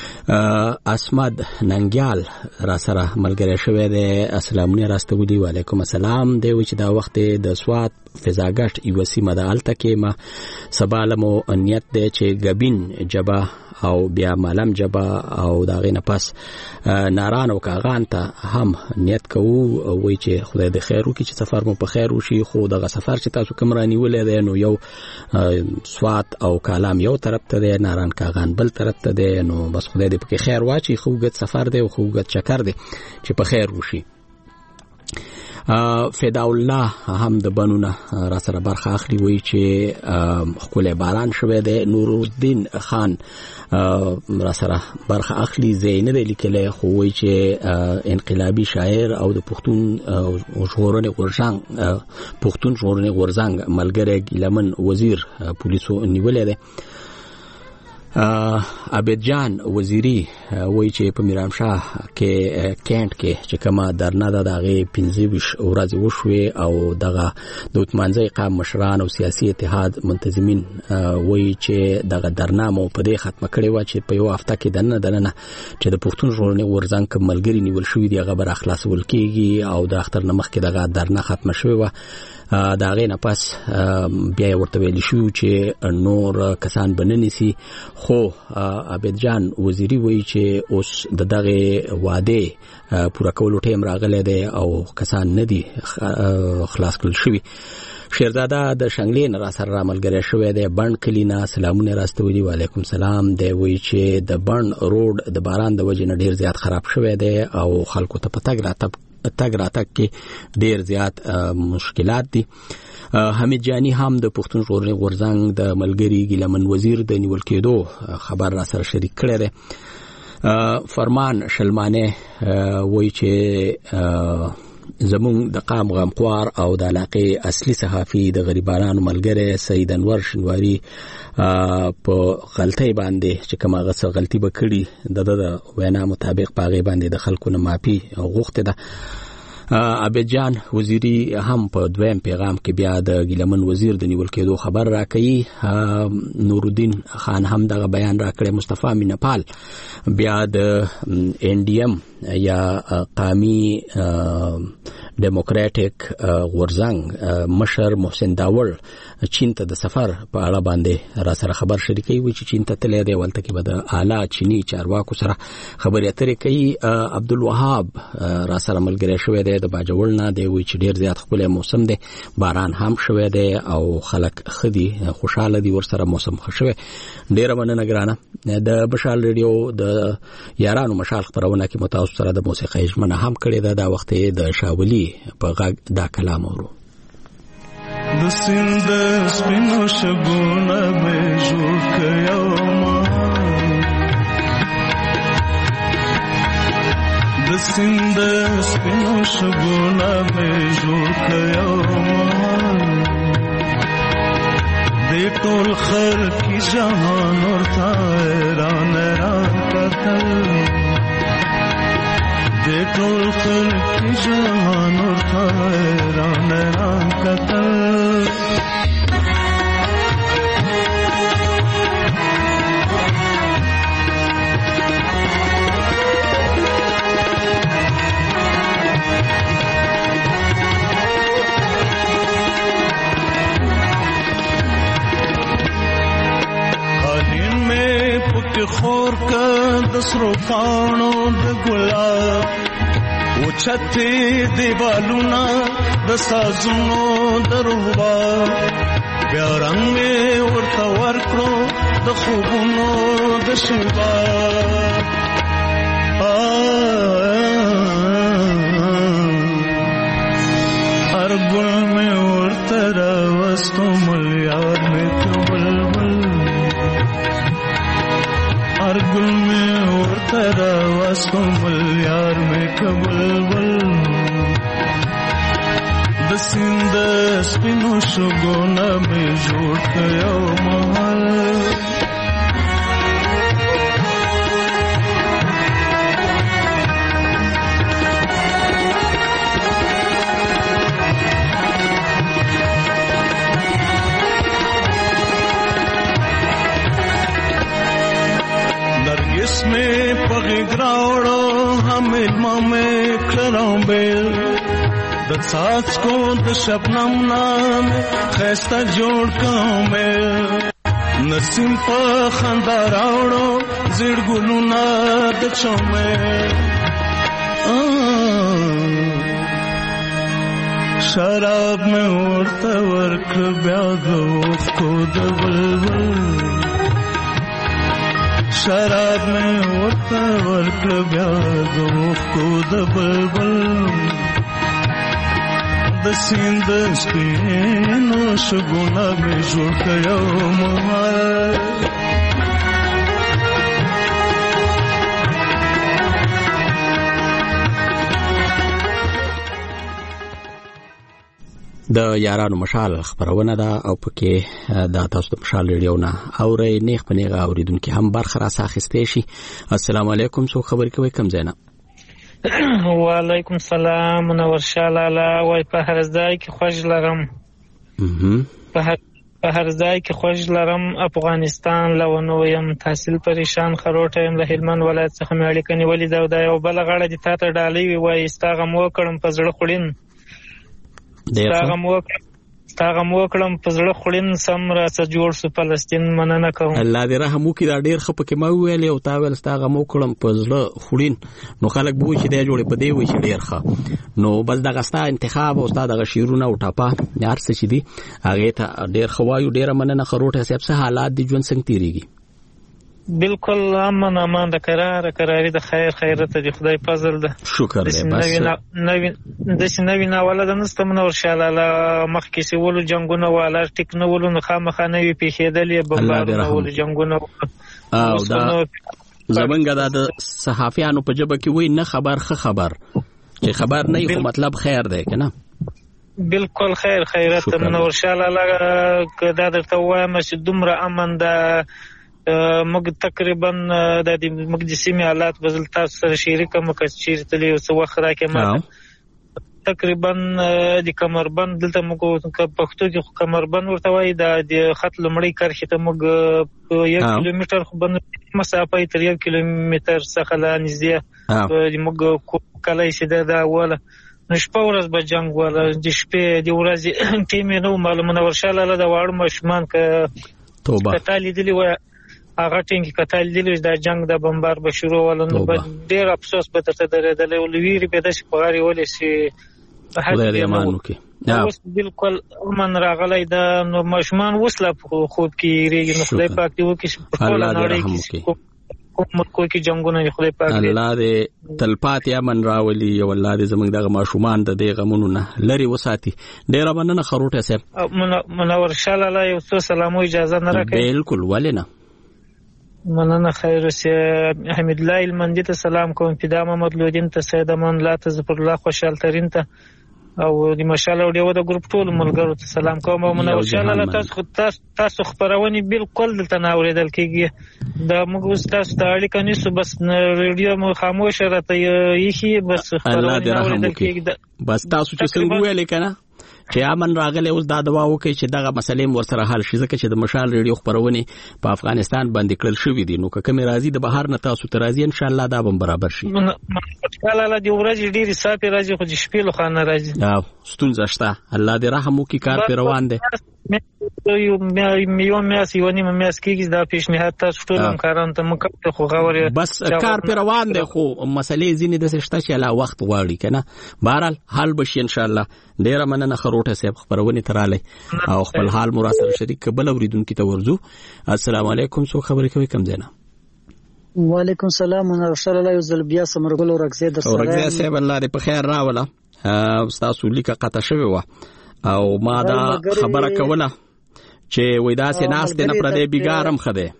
اسمد ننګیال را سره ملګری شوی دی السلامونه راستو دی وعلیکم السلام دی چې دا وخت د سوات فضاګشت یو سیمه د الته کې ما سبالمو نیت دی چې غبین جبا او بیا مالم جبا او دا غینه پس ناران او کاغان ته هم نیت کوو وای چې خدای د خیر وکړي چې سفر مو په خیر وشي خو دغه سفر چې تاسو کوم رانیولې دی نو یو سوات او کالام یو طرف ته دی ناران کاغان بل طرف ته دی نو بس خدای دې په خیر واچي خو ګت سفر دی او خو ګت چکر دی چې په خیر وشي فدا الله هم د بنونه را سره برخه اخلي وی چې خپل باران شوه د نور الدین خان را سره برخه اخلي زین دی لیکل خو وی چې انقلابی شاعر او د پښتون ژغورنې غورځنګ پښتون ژغورنې غورځنګ ملګری لمن وزیر پولیسو نیولې ده عبد جان وزیری وای چې په میرامشاه کې کینټ کې چې کما درنه د دغه پنځه ورځې وشوي او دغه د عثمانزی قام مشران او سیاسي اتحاد منتظمین وای چې دغه درنه مو په دې ختمه کړې و چې په یو هفته کې دنه دنه چې د پښتون ژغورنې غورځنګ ملګری نیول شوی دی هغه بر اخلاصول کیږي او د اختر نمخ کې دغه درنه ختمه شوی و دا غي نه پس بیا ورته ویل شو چې نور کسان بننی سي خو عبد جان وزیری وایي چې اوس د دغه وعده پوره کولو ټیم راغلی دی او کسان نه دي خلاص کړل شوی شیرزاده د شنګلین را سره ملګری شوی دی بند کلینا سلامونه راستوي وعلیکم سلام دی وایي چې د بند روډ د باران د وجې نه ډیر زیات خراب شوی دی او خلکو ته پتاګ راتب تګ راتګ کې ډیر زیات مشکلات دي حمید جانی هم د پښتون ژغورنې غورځنګ د ملګری ګلمن وزیر د نیول کېدو خبر را سره شریک کړی دی فرمان شلمانه وایي چې زمون د قام غمخوار او د علاقې اصلي صحافي د غریبانو ملګری سید انور شنواری په غلطۍ باندې چې کومه غلطه غلطي وکړي د د وینا مطابق پاغه باندې د خلکو نه معافي غوښته ده عابد جان وزیری هم په دویم پیغام کې بیا د ګیلمن وزیر د نیول کېدو خبر راکړي. نورالدین خان هم دغه بیان راکړي. مصطفی مینپال بیا د ان ډي ام یا قومي ډیموکراټک غورځنګ مشر محسن داور چین ته د سفر په اړه باندې را سره خبر شریکي وي چې چین ته تللی دی. ولته کې به د اعلی چینی چارواکو سره خبرې اترې کوي. عبدالوهاب را سره ملګری شوی دی د باجوړ نه دی. وی چې ډیر زیات ښکلی موسم دی, باران هم شوی دی او خلک ښه دي, خوشحاله دي ورسره, موسم ښه شوی. ډیره مننه ګرانه. د مشال ریډیو د یارانو مشال خپرونه کې متاسو سره د موسیقۍ ژمنه هم کړې ده. دا وخت د شاولي په غږ دا کلام اورو. د سیند سپینو شګونه مې جوړ کړو, د سیند سپینو شګونه مې جوړ کړو, د ټول خلق جهان ورته ران ران کتل, د ټول خلق جهان ورته ران ران کتل. خور کا دسرو پانو د ګلاب او چته دیوالونا د سازونو دروبا بیا رنگ ورته ورکړو د خوبونو د شبا. هر ګل مې ورته راوستو ملیار مې ته بلبل, هر گل میں ورته راوستو ملیار میں کبلبل, د سیند سپینو شګونه مې جوړ کړو محل. میں پغیگراوڑو ہم علمہ میں کھلراؤں بیل, د ساز کو د شبنم نام خیستہ جوڑ کاؤں میل, نسیم پا خندہ راوڑو زیر گلونا د چومیل. شراب میں ورته ورکړ بیا غوښ کو د بلبل, شراب میں ورته ورکړ بیا غوښ کو د بلبل, د سیند سپینو شګونه مې جوړ کړو محل. د یارانو مشال خبرونه ده او پکې د تاسو د مشال ریډیو نه اوري نیخ په نیغه اوریدونکو هم برخه را ساخستې شي. السلام علیکم, څو خبر کوي کم زینا؟ وعلیکم السلام, منور شالاله. وای په هر ځای کې خوښ لرم, په هر په هر ځای کې خوښ لرم. افغانستان لونو يم, تحصیل پریشان خروټه يم, له هلمند ولایت څخه مې اړیکه نیولې ده. دا یو بل غړه دي تا ته ډالۍ وای استاغه مو کړم په زړه خړین, استاغه مو استاغه مو کړم په زړه خړین, سم را څه جوړ سو فلسطین مننه کوم. الله دې رحم وکړي. دا ډیر خپ کې ما ویل او تا ویل استاغه مو کړم په زړه خړین, نو خلک بو چې دی جوړې په دی وي چې ډیر ښه. نو بس دغه ستا انتخاب او ستا دغه شیرونه او ټاپا یار څه چې دي هغه ته ډیر خوایو. ډیر مننه خروټه صاحب. څه حالات دي ژوند څنګه تیریږي؟ بالکل امن امان د قرار قراری د خیر خیرت دی, خدای فضل ده. شکر دی. بس نوی د سینوی ناوله د نستم نور شالاله مخکې سی ولو جنگونه والا ټیک نو ولو خامخا نوی پیښېدلې بمبارونه ولو جنگونه او دا زمونږ د صحافیانو په جبه کې وای نه خبر خه خبر چې خبر نه خو مطلب خیر دی کنه. بالکل خیر خیرت نور شالاله دا درته وایم چې دومره امن ده. موږ تقریبا د دې مقدسي حالات بدل تاسو سره شریک کوم چې چیرته له څو وخت راکې ما تقریبا د کمربند دلته موږ پښتو کې کمربند ورته وایي د خط لمړی کرښې ته موږ یو کیلومتر خو باندې مسافه تر یو کیلومتر څخه لا نږدې موږ کله چې دا اوله نو شپه ورځ به جنگ ولا د شپې د ورځې ټیم نو معلومه ورشاله له د واړو مشمان ک توبه کتالې دلی و هغه ټینګ کتالې دلی د جنگ د بمبار به شروع ول نو ډیر افسوس به ترته درېدل ولویری به د شپاري ولې سي خدای دې امان وکړي اوس بالکل من راغلی دا نو مشمان وسله خوب کې ریږي نو خدای پاک دې وکړي په ټول نړۍ کې کوم کوی کې جنگونه خدای پاک دې الله دې تلپاتې امن راولي او الله دې زموږ دغه ماشومان د دې غمونو نه لري وساتي ډیر مننه خروټه صاحب منور شاله الله یو څه سلامو اجازه نه راکړي بالکل ولنه مننه خیر سي حمید الله المندي ته سلام کوم فدا محمد لودین ته سید امان الله ته ظفر الله خوشحال ترين ته او د مشال او دیو د ګروپ ټول ملګرو ته سلام کوم او منور شاله الله تاسو تاسو خبرونه بالکل دلته ناوریدل کیږي دا موږ تاسو ته اړیکه نیسو بس ریډیو مو خاموش راته یخي بس خبرونه ناوریدل کیږي بس تاسو چې څنګه ویل کنه چې امن راغلی اوس دا دوا وکړي چې دغه مسلې ورسره حل شي ځکه چې د مشال ریډیو خبرونه په افغانستان باندې کړل شوې دي نو که کوم راځي د بهر نه تاسو ته راځي ان شاء الله دا به برابر شي ان شاء الله د ورځې ډېری صافي راځي خو د شپې له خانه راځي او ستونزه شته الله دې رحم وکړي کار په روان دي یو میلیون میاس یو نیم میاس کېږي دا پیشنهاد تاسو ټول همکارانو ته مکمل خو غوړي بس کار په روان دي خو مسلې ځینې د شته چې لا وخت غواړي کنه بهرحال حل بشي ان شاء الله ډیر مننه خروټه صاحب خبرونه تراله او خپل حال مراسل شریک بل اوریدونکو ته ورزو السلام علیکم سو خبرې کوي کم زینا وعلیکم السلام ورحمت الله وبرکاته سمرګل ورغزه در سره ورغزه صاحب الله دې په خیر راوله استاد لیکه قطه شوی و او ما دا خبره کوله چې وای دا سه ناس ته نه پردې بیګارم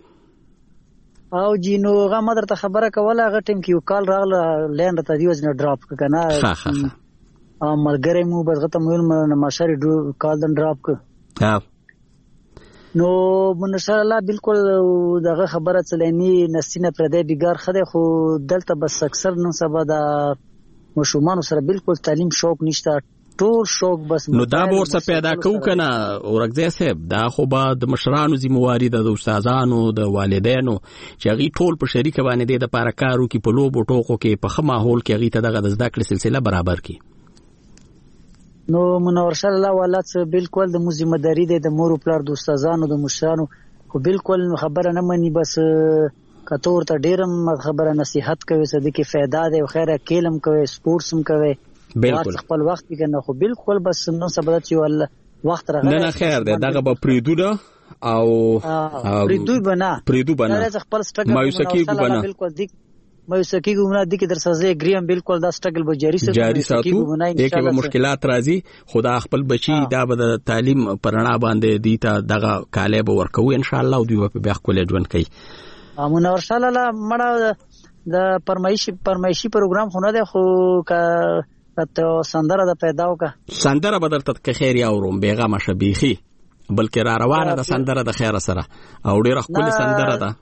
خده او جینو غا مدر ته خبره کوله غ ټیم کې کال راغله لند ته دیوز نه ډراپ کنه ها ها ا ملګری مو بدغه ته مې نه ماشاري کال دن ډراپ ک ها نو من شاء الله بالکل دغه خبره چلنی نسینه پردې بیګار خده خو دلته بس اکثر نن سبا د مشومان سره بالکل تعلیم شوق نشته ټول شوق بس نو دا به ورسره پیدا کو کنه ورغزه صاحب دا خو به د مشرانو ذمہواری د استادانو د والدینو چې غي ټول په شریک باندې د لپاره کارو کې په لوبو ټوکو کې په خمه هول کې غي ته دغه د زده کړې سلسله برابر کی نو منور شاء الله ولات بالکل د ذمہ داری د مور او پلار د استادانو د مشرانو خو بالکل خبره نه مني بس کتور ته ډیرم خبره نصيحت کوي صدقې फायदा دی خیره کېلم کوي سپورتس هم کوي بالکل خپل وخت کې نه خو بالکل بس نو سبا چې ول وخت راغلی نه خیر دی دغه به پریدو او پریدو بنا پریدو بنا خپل سټرګل مایوسکی بنا بالکل دیک مایوسکی ګمنا دي کې در سره ګریم بالکل دا سټرګل به جاری ساتو جاری ساتو دغه به مشکلات راځي خدا خپل بچي دا به د تعلیم پرنا باندې دي ته دغه کاله به ورکوي ان شاء الله او دوی په بیا خپل ژوند کوي امون اور شاء الله مړه د پرمایشي پرمایشي پروګرام خونه ده خو ته سندره د پیداو کا سندره بدل ته خیر یا وروم بیغه مشبيخي بلکې را روانه د سندره د خیر سره او ډیره خپل سندره ده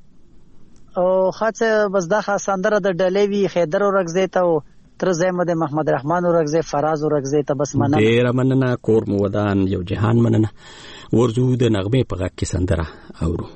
او خاصه بس دا سندره د ډلېوی خیدر ورغزه ته او تر زحمت محمد رحمان ورغزه فراز ورغزه ته بس مننه ډیره مننه کور مو ودان یو جهان مننه ورزو د نغمه په غږ کې سندره اورو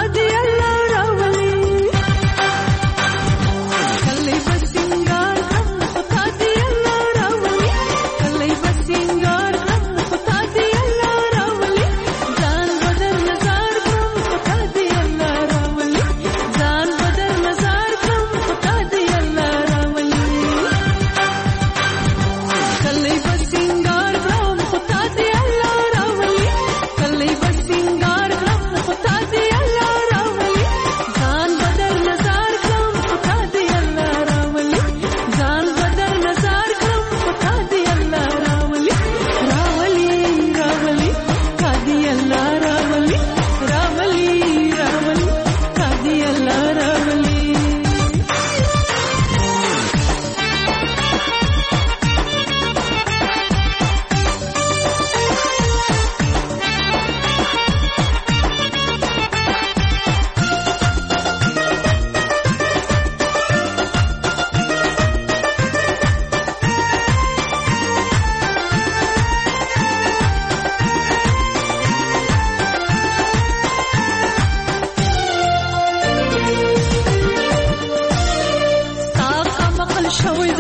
Kallai bas singar kam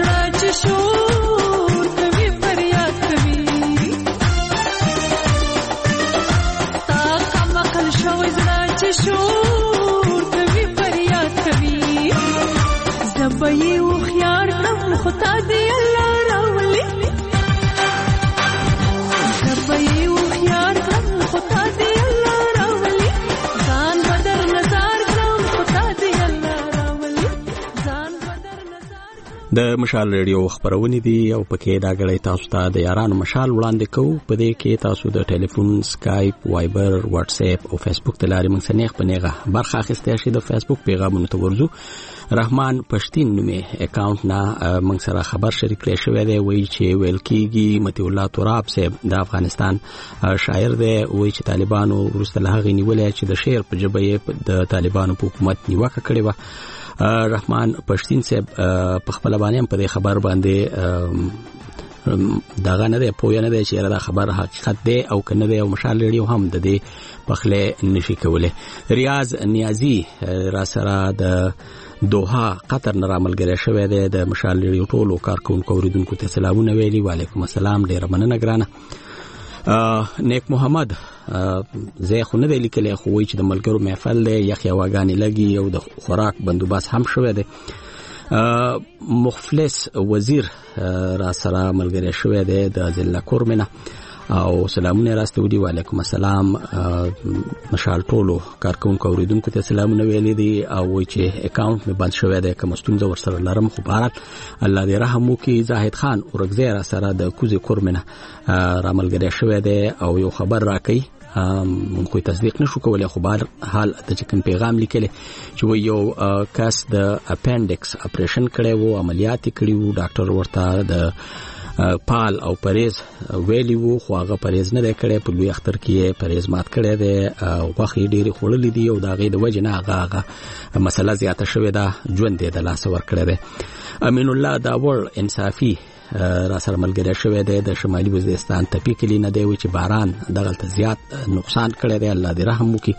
زړه چې شور کوي فریاد کوي تا کم عقل شوی زړه چې شور کوي فریاد کوي زبې و خيار کړم خو تا دې الله راولي زبې و خيار کړم خو تا دې الله راولي ځان بدر نظر کړم خو تا دې الله راولي ځان بدر نظر د مشال ریډیو خبرونه دي او پکې دا غړې تاسو ته د یارانو مشال وړاندې کوو په دې کې تاسو د ټلیفون سکایپ وایبر واتس اپ او فیسبوک ته لارې موږ سنېخ پنهغه برخه اخیستې شي د فیسبوک پیغامونو ته ورزو رحمان پښتين نومي اکاونټ نه موږ سره خبر شریک کړی شوی دی وایي چې ویل کېږي متي الله تراب صاحب د افغانستان شاعر دی وایي چې طالبانو ورسته له هغې نیولې چې د شعر په ژبه یې د طالبانو په حکومت نیوکه کړې وه رحمان پښتين صاحب په خپل باندې په دې خبر باندې داغه نه دی پوهه نه دی چې دا خبر حقیقت دی او کنه دی او مشال ریډیو هم د دې پخله نشي کوله ریاض نیازی را سره د دوحه قطر نه راملګری شوی دی د مشال ریډیو ټولو کارکونکو اوریدونکو ته سلامونه ویلي وعلیکم السلام ډیر مننه ګرانه نیک محمد زه خو نه دی لیکلی خو وایي چې د ملګرو محفل دی یخ یواګانې لګي او د خوراک بندوبست هم شوی دی مخلص وزیر را سره ملګری شوی دی د ضلع کورمنه او سلامونه راستودي وعلیکم السلام مشال ټولو کارکونکو اوریدونکو ته سلامونه ویلي دي او وایي چې اکاونټ مې بند شوی دی کوم ستونزه ورسره لرم خو بهر الله دې رحم وکړي زاهد خان اورګزی را سره د کوزي کورمنه را ملګری شوی دی او یو خبر راکړي مونږ کوئی تصدیق نشو کولای خو بهر حال د کوم پیغام لیکلی چې یو کس د اپینډکس اپریشن کړی وو عملیات کړی وو ډاکټر ورته د پال او پریز ویلی وو خو هغه پریز نه کړی په لوی اختر کې پریز مات کړی دی او واخې ډېری خړلې دی او دا غي د وجه نه هغه مسله زیاته شوې ده ژوند دې د لاس ور کړی دی امین الله داور انصافي را سره ملګری شوی دی د شمالي وزیرستان تپی کلی نه دی چې باران دغلت زیات نقصان کړی دی الله دې رحم وکړي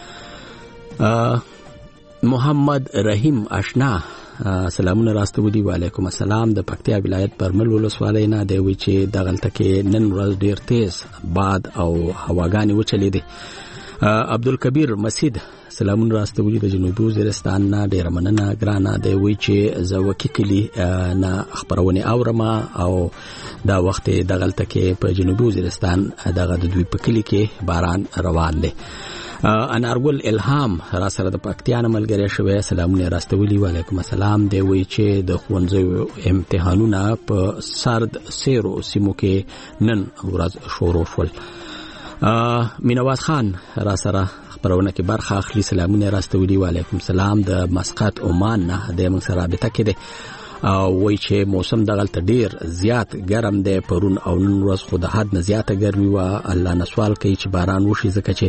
محمد رحیم آشنا سلامونه راستودي وعلیکم السلام د پکتیا ولایت برمل ولسوالۍ نه دی چې دغلت کې نن ورځ ډیر تیز باد او هواګانی وچلې دي عبدالکبیر مسجد سلامونه راستودي د جنوبي وزیرستان نه ډیر مننه ګرانه دی وی چې زوکی کلی نه خبرونه اورم او دا وخت دغلت کې په جنوبي وزیرستان دغه د دوی په کلی کې باران روان دی انارګل الهام را سره د پکتیان ملګری شوی سلامونه راستولي وعلیکم السلام دی وی چې د ښوونځي امتحانونه په سرد سیرو سیمو کې نن ورځ شروع شول مینواز خان را سره خبرونه کې برخه اخلي سلامونه راستولي وعلیکم السلام د مسقط عمان نه د موږ سره رابطه کې دی وای چې موسم دغلت ډیر زیات ګرم دی پرون او نن ورځ خو د حد نه زیاته ګرمي و الله نسوال کوي چې باران وشي ځکه چې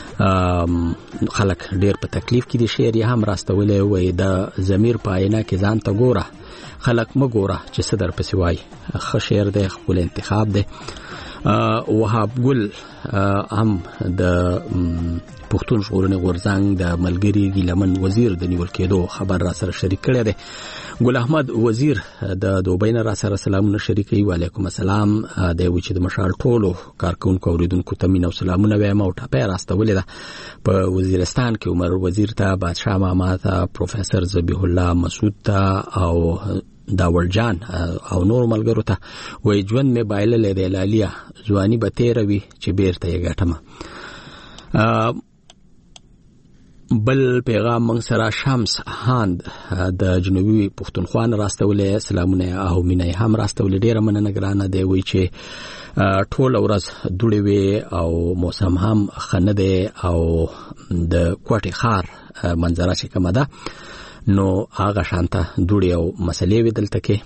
خلک ډیر په تکلیف کې دي شعر هم راستولې وای د ضمیر پاینه کې ځان ته ګوره خلک مګوره چې صدر پسې وای خو شعر دی خپل انتخاب دی وهاب ګل هم د پښتون ژغورنې غورځنګ د ملګری ګیلمن وزیر د نیول کېدو خبر را سره شریک کړی دی ګل احمد وزیر د دوبۍ نه را سره سلامونه شریکوي وعلیکم السلام دی وی چې د مشال ټولو کارکونکو اوریدونکو ته مینه او سلامونه وایم او ټاپه راستولې ده په وزیرستان کې عمر وزیر ته بادشاه ماما ته پروفیسور ذبیح الله مسعود ته او داول جان او نور ملګرو ته وای ژوند مې بایللې دی لالیه ځواني به تیروي چې بیرته یې ګټمه بل پیغام موږ سره شمس هاند د جنوبي پښتونخوا راستولې سلامونه او مینه هم راستولې ډیره مننه ګرانه دی وی چې ټول ورځ دوړې وي او موسم هم خنه دی او د کوټي خار منظره چې کومه ده نو هغه شانته دوړې او مسلې ودلته کې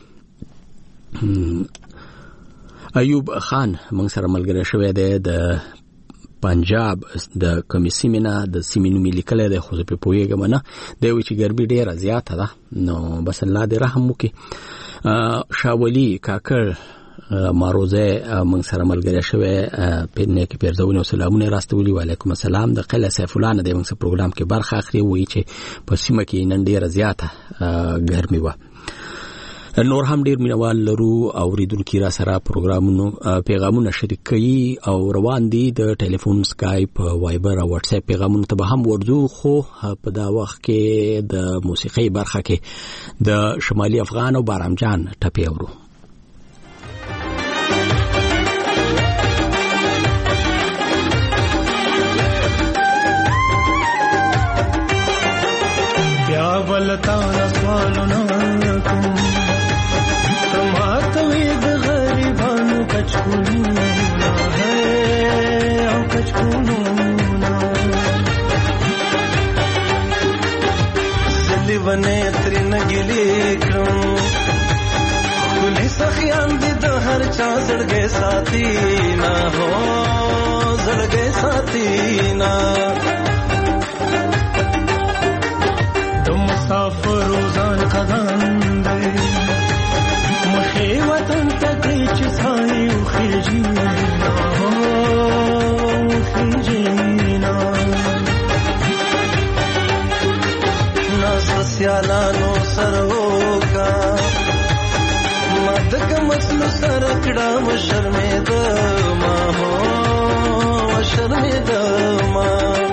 ایوب خان موږ سره ملګری شوی دی د پنجاب د کمیسیمنا د سیمینو ملکله د خو په پویګم نه دی چې ګربي ډیره زیاته ده نو بس الله دې رحم وکي شاولی کاکر ماروزه موږ سره ملګری شوی په نه کې پیرزونه او سلامونه راستولي وعلیکم السلام د قله سیف الله نه د موږ پروګرام کې برخه اخلي وایي چې په سیمه کې نن ډیره زیاته ګرمي و نور هم ډیر مینوال لرو او ریدونکو را سره پروګرامونو پیغامونه شریک کوي او روان دي د ټلیفون سکایپ وایبر او واتس اپ پیغامونه ته هم ورځو خو په دا وخت کې د موسیقي برخه کې د شمالي افغان او بارام جان ټپي اورو بیا بلتا سوالونه کوم تماتوي د غریبانو کچکونو ہے او کچکونو زلی ونه ترنه ګلی کړم کلی سخیان دي د هر چا زړګي ساتي نه هو زړګي ساتي نه مسافر روزان قدم دی مخی وطن تکی چی سایی و خیجینا و خیجینا ناس سیالانو سروکا مدک مسلو سرکڑا و شرمید ما ہو و شرمید ما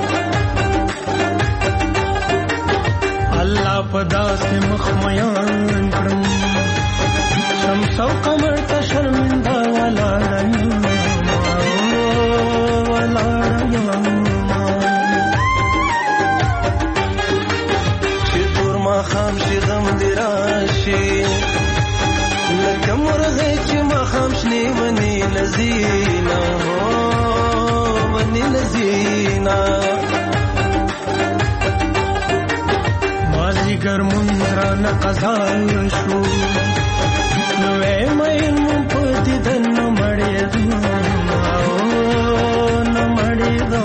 الله پدا سے مخمیان کرم شمس و قمر تا شرمندہ والا ریم والا ریم چی دور ما خام شی غم دی راشی لکم مرغی چی ما خام شنی ونی لزینا ونی لزینا گر منزران قضای شو نوے مین پتی دن نمڑی دو نمڑی دو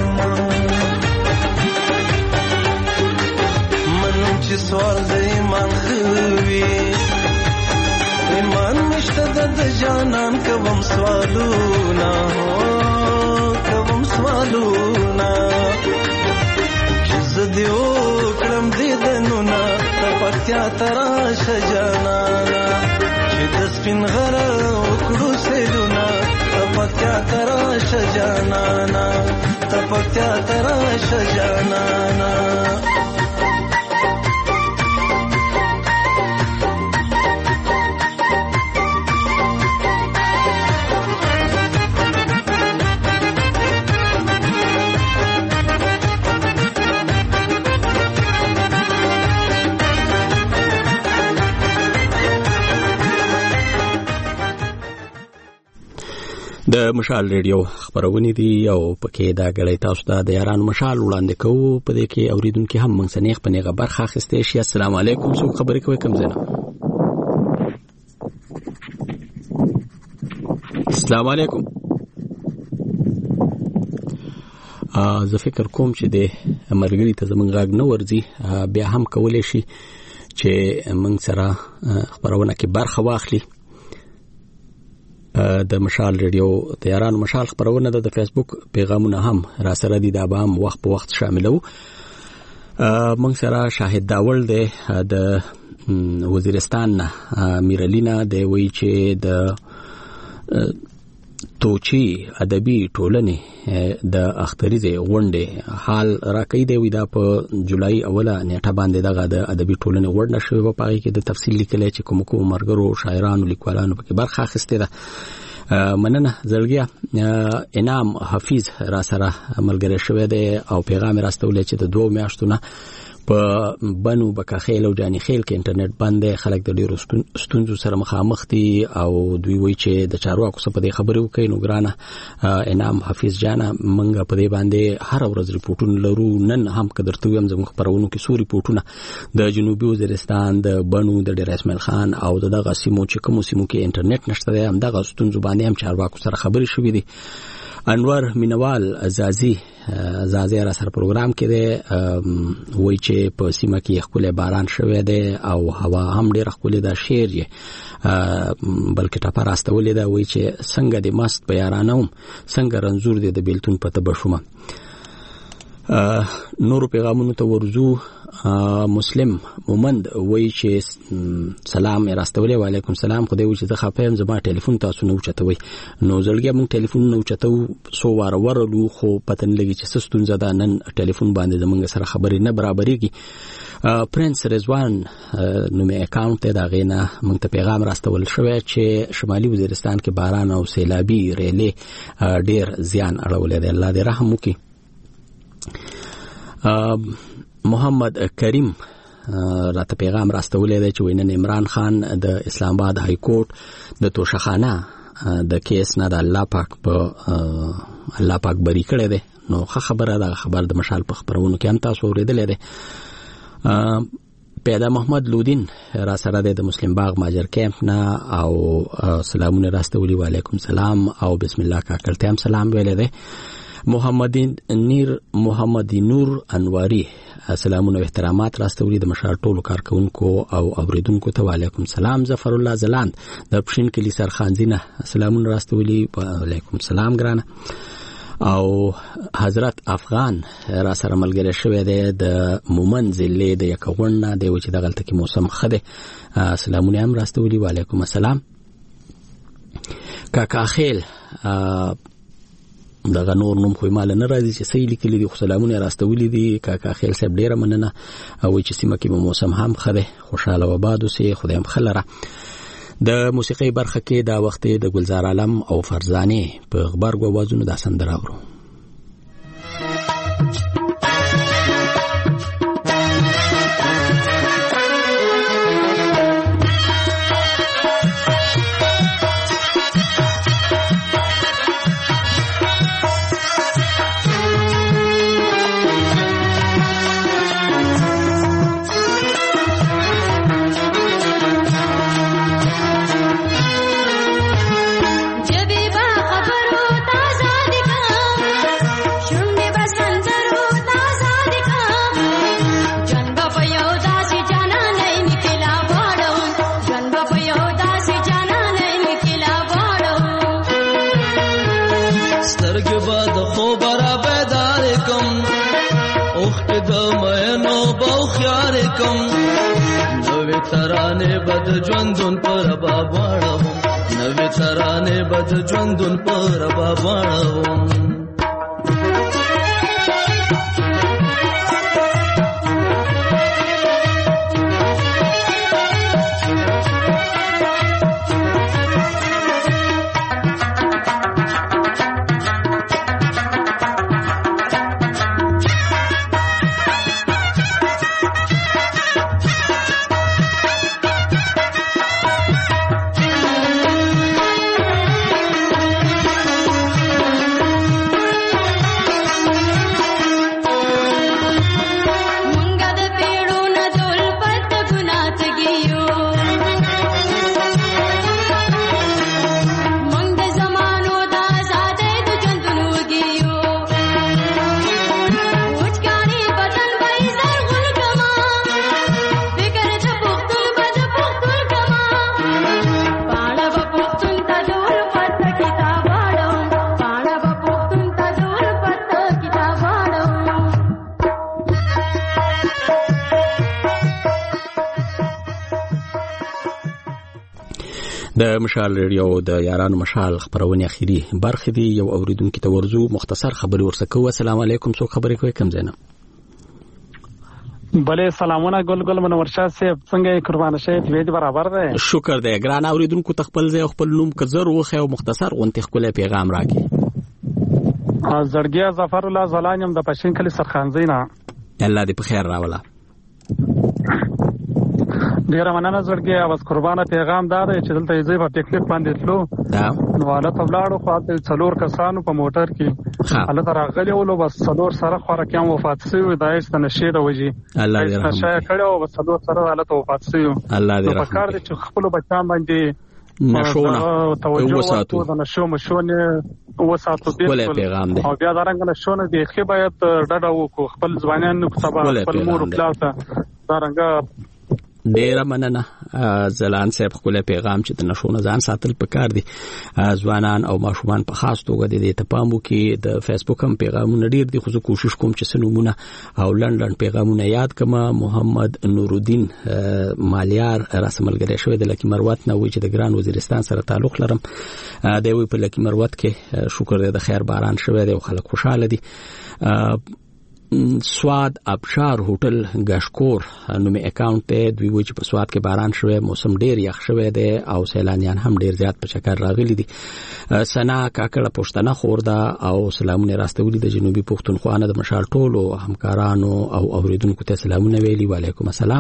منم چی سوال دا ایمان خوی ایمان مشتدد جانان کبم سوالونا کبم سوالونا چیز دیو کلم دیدنونا تپکتیا تراش جانانا چی دسپین غر اکڑو سیدونا تپکتیا تراش جانانا تپکتیا تراش جانانا د مشال ریډیو خبرونه دي او پکې دا غړې تاسو ته د یارانو مشال وړاندې کوو په دې کې اوریدونکو هم موږ سنیخ په نیغه برخه اخیستې شي. السلام علیکم څوک خبرې کوي کوم ځای؟ السلام علیکم. زه فکر کوم چې د مرګري ته زمونږ غږ نه ورځي بیا هم کولای شي چې موږ سره خبرونه کې برخه واخلي. د مشال ریډیو د یارانو مشال خبرونه د فیسبوک پیغامونه هم را سره دي دا به هم وخت په وخت شاملو. موږ سره شاهد داول دی د وزیرستان نه میرلینا دی وی چې د توچی ادبي ټولنې د اختریزه غونډه حال راکې دی وی دا په جولای اوله نیټه باندې دغه د ادبي ټولنې غونډه شوه په پای کې د تفصیل لیکل چې کوم کوم مرګرو شاعرانو لیکوالانو په برخه اخیسته ده. مننه زړګیا انعام حفیظ را سره ملګری شوی دی او پیغام راستول چې د دوه میاشتو نه په بنو بکاخیل او جانی خیل کې انټرنیټ باندې خلک د ډیرو ستونزو سره مخامخ دي او دوی وایي چې د چارواکو څخه په دې خبرې وکړي. نو ګرانه انعام حفیظ جانا منګه په دې باندې هر ورځ ریپورتونه لرو. نن هم کدرته یم زموږ خبرونو کې سوري ریپورتونه د جنوبي وزیرستان د بنو د ډیر اسماعیل خان او دغه سیمو چې کوم سیمو کې انټرنیټ نشته دی هم دغه ستونزو باندې هم چارواکو سره خبرې شوې دي. انور مینوال زازی زازی را سره پروګرام کې دی وایي چې په سیمه کې خپل باران شوی دی او هوا هم ډېر خپل دا شعر یې بلکې ټاپه راستولې ده. وایي چې څنګه د مست په یارانوم څنګه رنځور دی د بیلتون پته بشومه. نور پیغامونو ته ورزو. مسلم مومند وای چې سلام راستولې وعلیکم سلام خدای وي چې زه خپم زما ټلیفون تاسو نه اوچتوي نو زړګیا مونږ ټلیفون نه اوچتو سو وار ورلو خو پتن لګي چې سستون زدا نن ټلیفون باندې زمونږ سره خبرې نه برابرېږي. پرنس رضوان نو مې اکاونټ ته دا غینا مونږ ته پیغام راستول شوی چې شمالي وزیرستان کې باران او سیلابي ریلې ډیر زیان اړولې دی. الله دې رحم وکړي. محمد کریم راته پیغام راستولې دی چې وینن عمران خان د اسلام آباد های کورټ د توشخانه د کیس نه د الله پاک په الله پاک بری کړی دی. نو خبره دا خبر د مشال په خبرونو کې هم تاسو اوریدلې ده. پیدا محمد لودین را سره د مسلم باغ ماجر کیمپ نه او سلامونه راستولي وعلیکم سلام او بسم الله کاکل ته هم سلام ویلې ده. محمد نیر محمد نور انواری سلامونه او احترامات راستولي د مشال ټولو کارکونکو او اوریدونکو ته وعلیکم سلام. ظفر الله زلاند د پښین کلی سرخانزینه سلامونه راستولي وعلیکم سلام ګرانه. او حضرت افغان را سره ملګری شوی دی د مومن ضلع د یکغون دی چې دغلته کې موسم خده سلامونه هم راستولي وعلیکم السلام. کاکا خیل دغه نور نوم خو مال نه راځي چې سې لیکلي دي خو سلامونه راستولي دي. کاکا خیل صاحب ډیره مننه او چې سیمه کې موسم هم خده خوشاله و باد اوسې خدای هم خلره. د موسیقي برخه کې دا وخت د ګلزار عالم او فرزانه په غبرګ اوازونو د سندره اورو. ترانه بد ژوندون پر باب واړو نوې ترانه بد ژوندون پر باب واړو. د مشال ریډیو د یارانو مشال خبرونه اخیری برخه دی. یو اوریدونکو ته ورزو مختصر خبري ورسکو. السلام علیکم څوک خبرې کوي کم زینب؟ بله سلامونه ګل ګل منور شاه صاحب څنګه قربان شي وید برابر ده شکر دی ګران اوریدونکو تخپل ځای خپل نوم کزر وخه او مختصر غونتی خپل پیغام راکې. زړګیا ظفر الله زلانم د پښین کلی سرخانزینا الله دې په خیر راولا. ډیره مننه زړګیا واس قربانه پیغام دار چې دلته یې په ټیکټ باندې تلو دا نو حالت ولاړو خو د څلور کسانو په موټر کې حالت راغلی ولو بس څلور سره خورا کوم وفات شوی دایښت نشه راوځي الله دې رحم وکړي کړو بس څلور سره حالت وفات شوی الله دې رحم په کار دي چې خپل بچان باندې نشونه توجه وساتو د نشو مشونه وساتو دې پیغام دی او بیا دا رنګ نشونه دی خې باید ډډه وکړو خپل ځوانان نو سبا خپل مور پلاته دا رنګ ډیره مننه زلان صاحب خپل پیغام چې د نشو نه ځان ساتل پکار دي ځوانان او ماشومان په خاص توګه د دې تپامو کې د فیسبوک هم پیغامونه ډیر دي خو زه کوشش کوم چې سنمونه او لندن پیغامونه یاد کما. محمد نورالدین مالیار رسملګری شوی د لکی مروت نه وی چې د ګران وزیرستان سره تعلق لرم دی وی په لکی مروت کې شکر دې د خیر باران شوی دی او خلک خوشاله دي. سواد ابشار هوټل گشکور نومي اکاونټ ته دوی وی چې په سواد کې باران شوی موسم ډیر یخ شوی دی او سیلانیان هم ډیر زیات په چکر راغلي دي. سنا کاکړه پښتنه خورده او سلامونه راستولي د جنوبي پښتونخوا نه د مشال ټولو همکارانو او اوریدونکو ته سلامونه ویلي. وعلیکم السلام.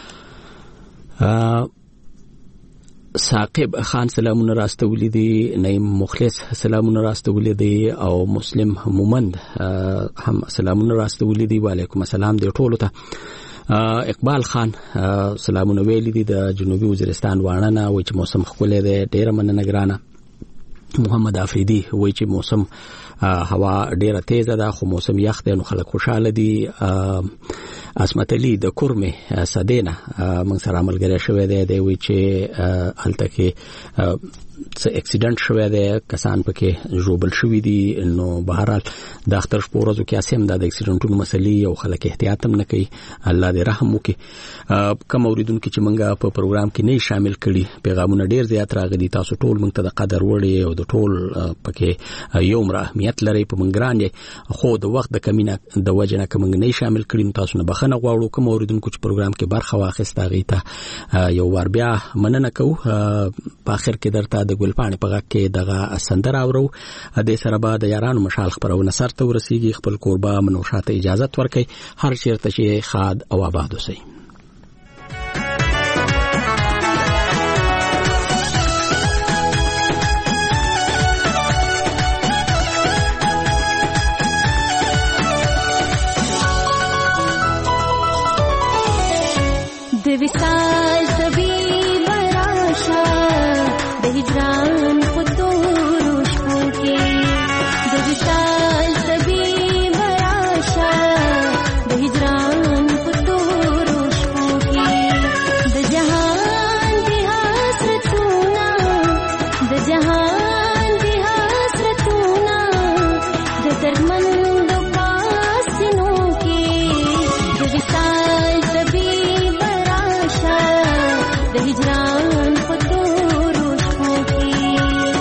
ثاقب خان سلامونه راستولي دي. نعیم مخلص سلامونه راستولي دي او مسلم مومند هم سلامونه راستولي دي. وعلیکم السلام دی ټولو ته. اقبال خان سلامونه ویلي دي د جنوبي وزیرستان وانه نه وای چې موسم ښکلی دی ډیره مننه ګرانه. محمد افریدي وای چې موسم هوا ډیره تیزه ده خو موسم یخ دی نو خلک خوشاله دي. اسمت علي د کورمه سدینه موږ سره ملګری شوی دی دی وی چې هلته کې څه اکسیډنټ شوی دی کسان پکې ژوبل شوی دي نو بهرحال د اختر شپو ورځو کې اسیم د اکسیډنټونو مسلې او خلک احتیاط هم نه کوي. الله دې رحم وکړي. کوم اوریدونکو چې موږ په پروګرام کې نه شامل کړي پیغامونه ډیر زیات راغلي تاسو ټول موږ ته د قدر وړي او د ټول پکې یو مر اهمیت لري په موږ ګران خو د وخت د کمینه د وجنه کوم نه شامل کړي تاسو نه بخنه غواړو. کوم اوریدونکو چې پروګرام کې برخه واخیسته غي ته یو ور بیا مننه کوو. په اخر کې درته د ګلپاڼې په غږ کې دغه سندره اورو د سره به د یارانو مشال خبرونه سر ته ورسیږي. خپل قربا منوشاته اجازه ورکړي هر چیرته چې خاد او آباد اوسئ. د وصال طبيب راشا د هجران په تورو شپو کې د وصال طبيب راشا د هجران په تورو شپو کې د جهان د حسرتونه د جهان د حسرتونه د درمند پاسینو کې د وصال طبيب د هجران په تورو شپو کې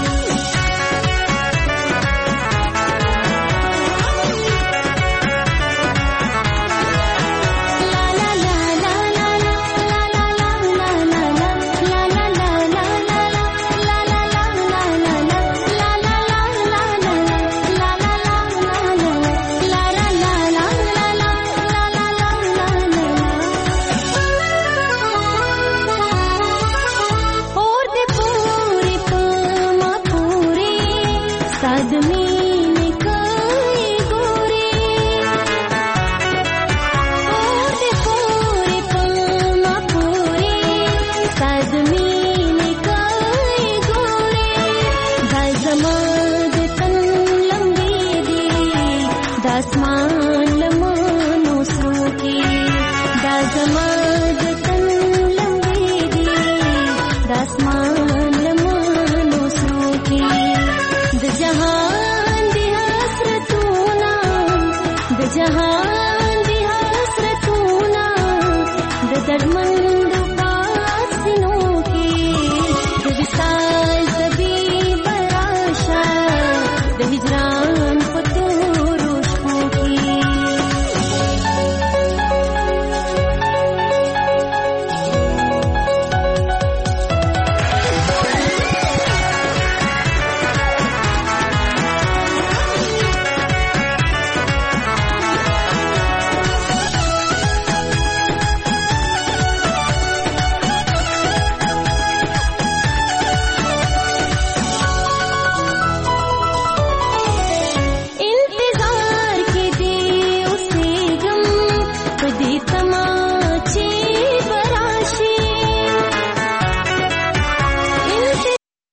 لا لا لا لا لا لا لا لا لا لا जहां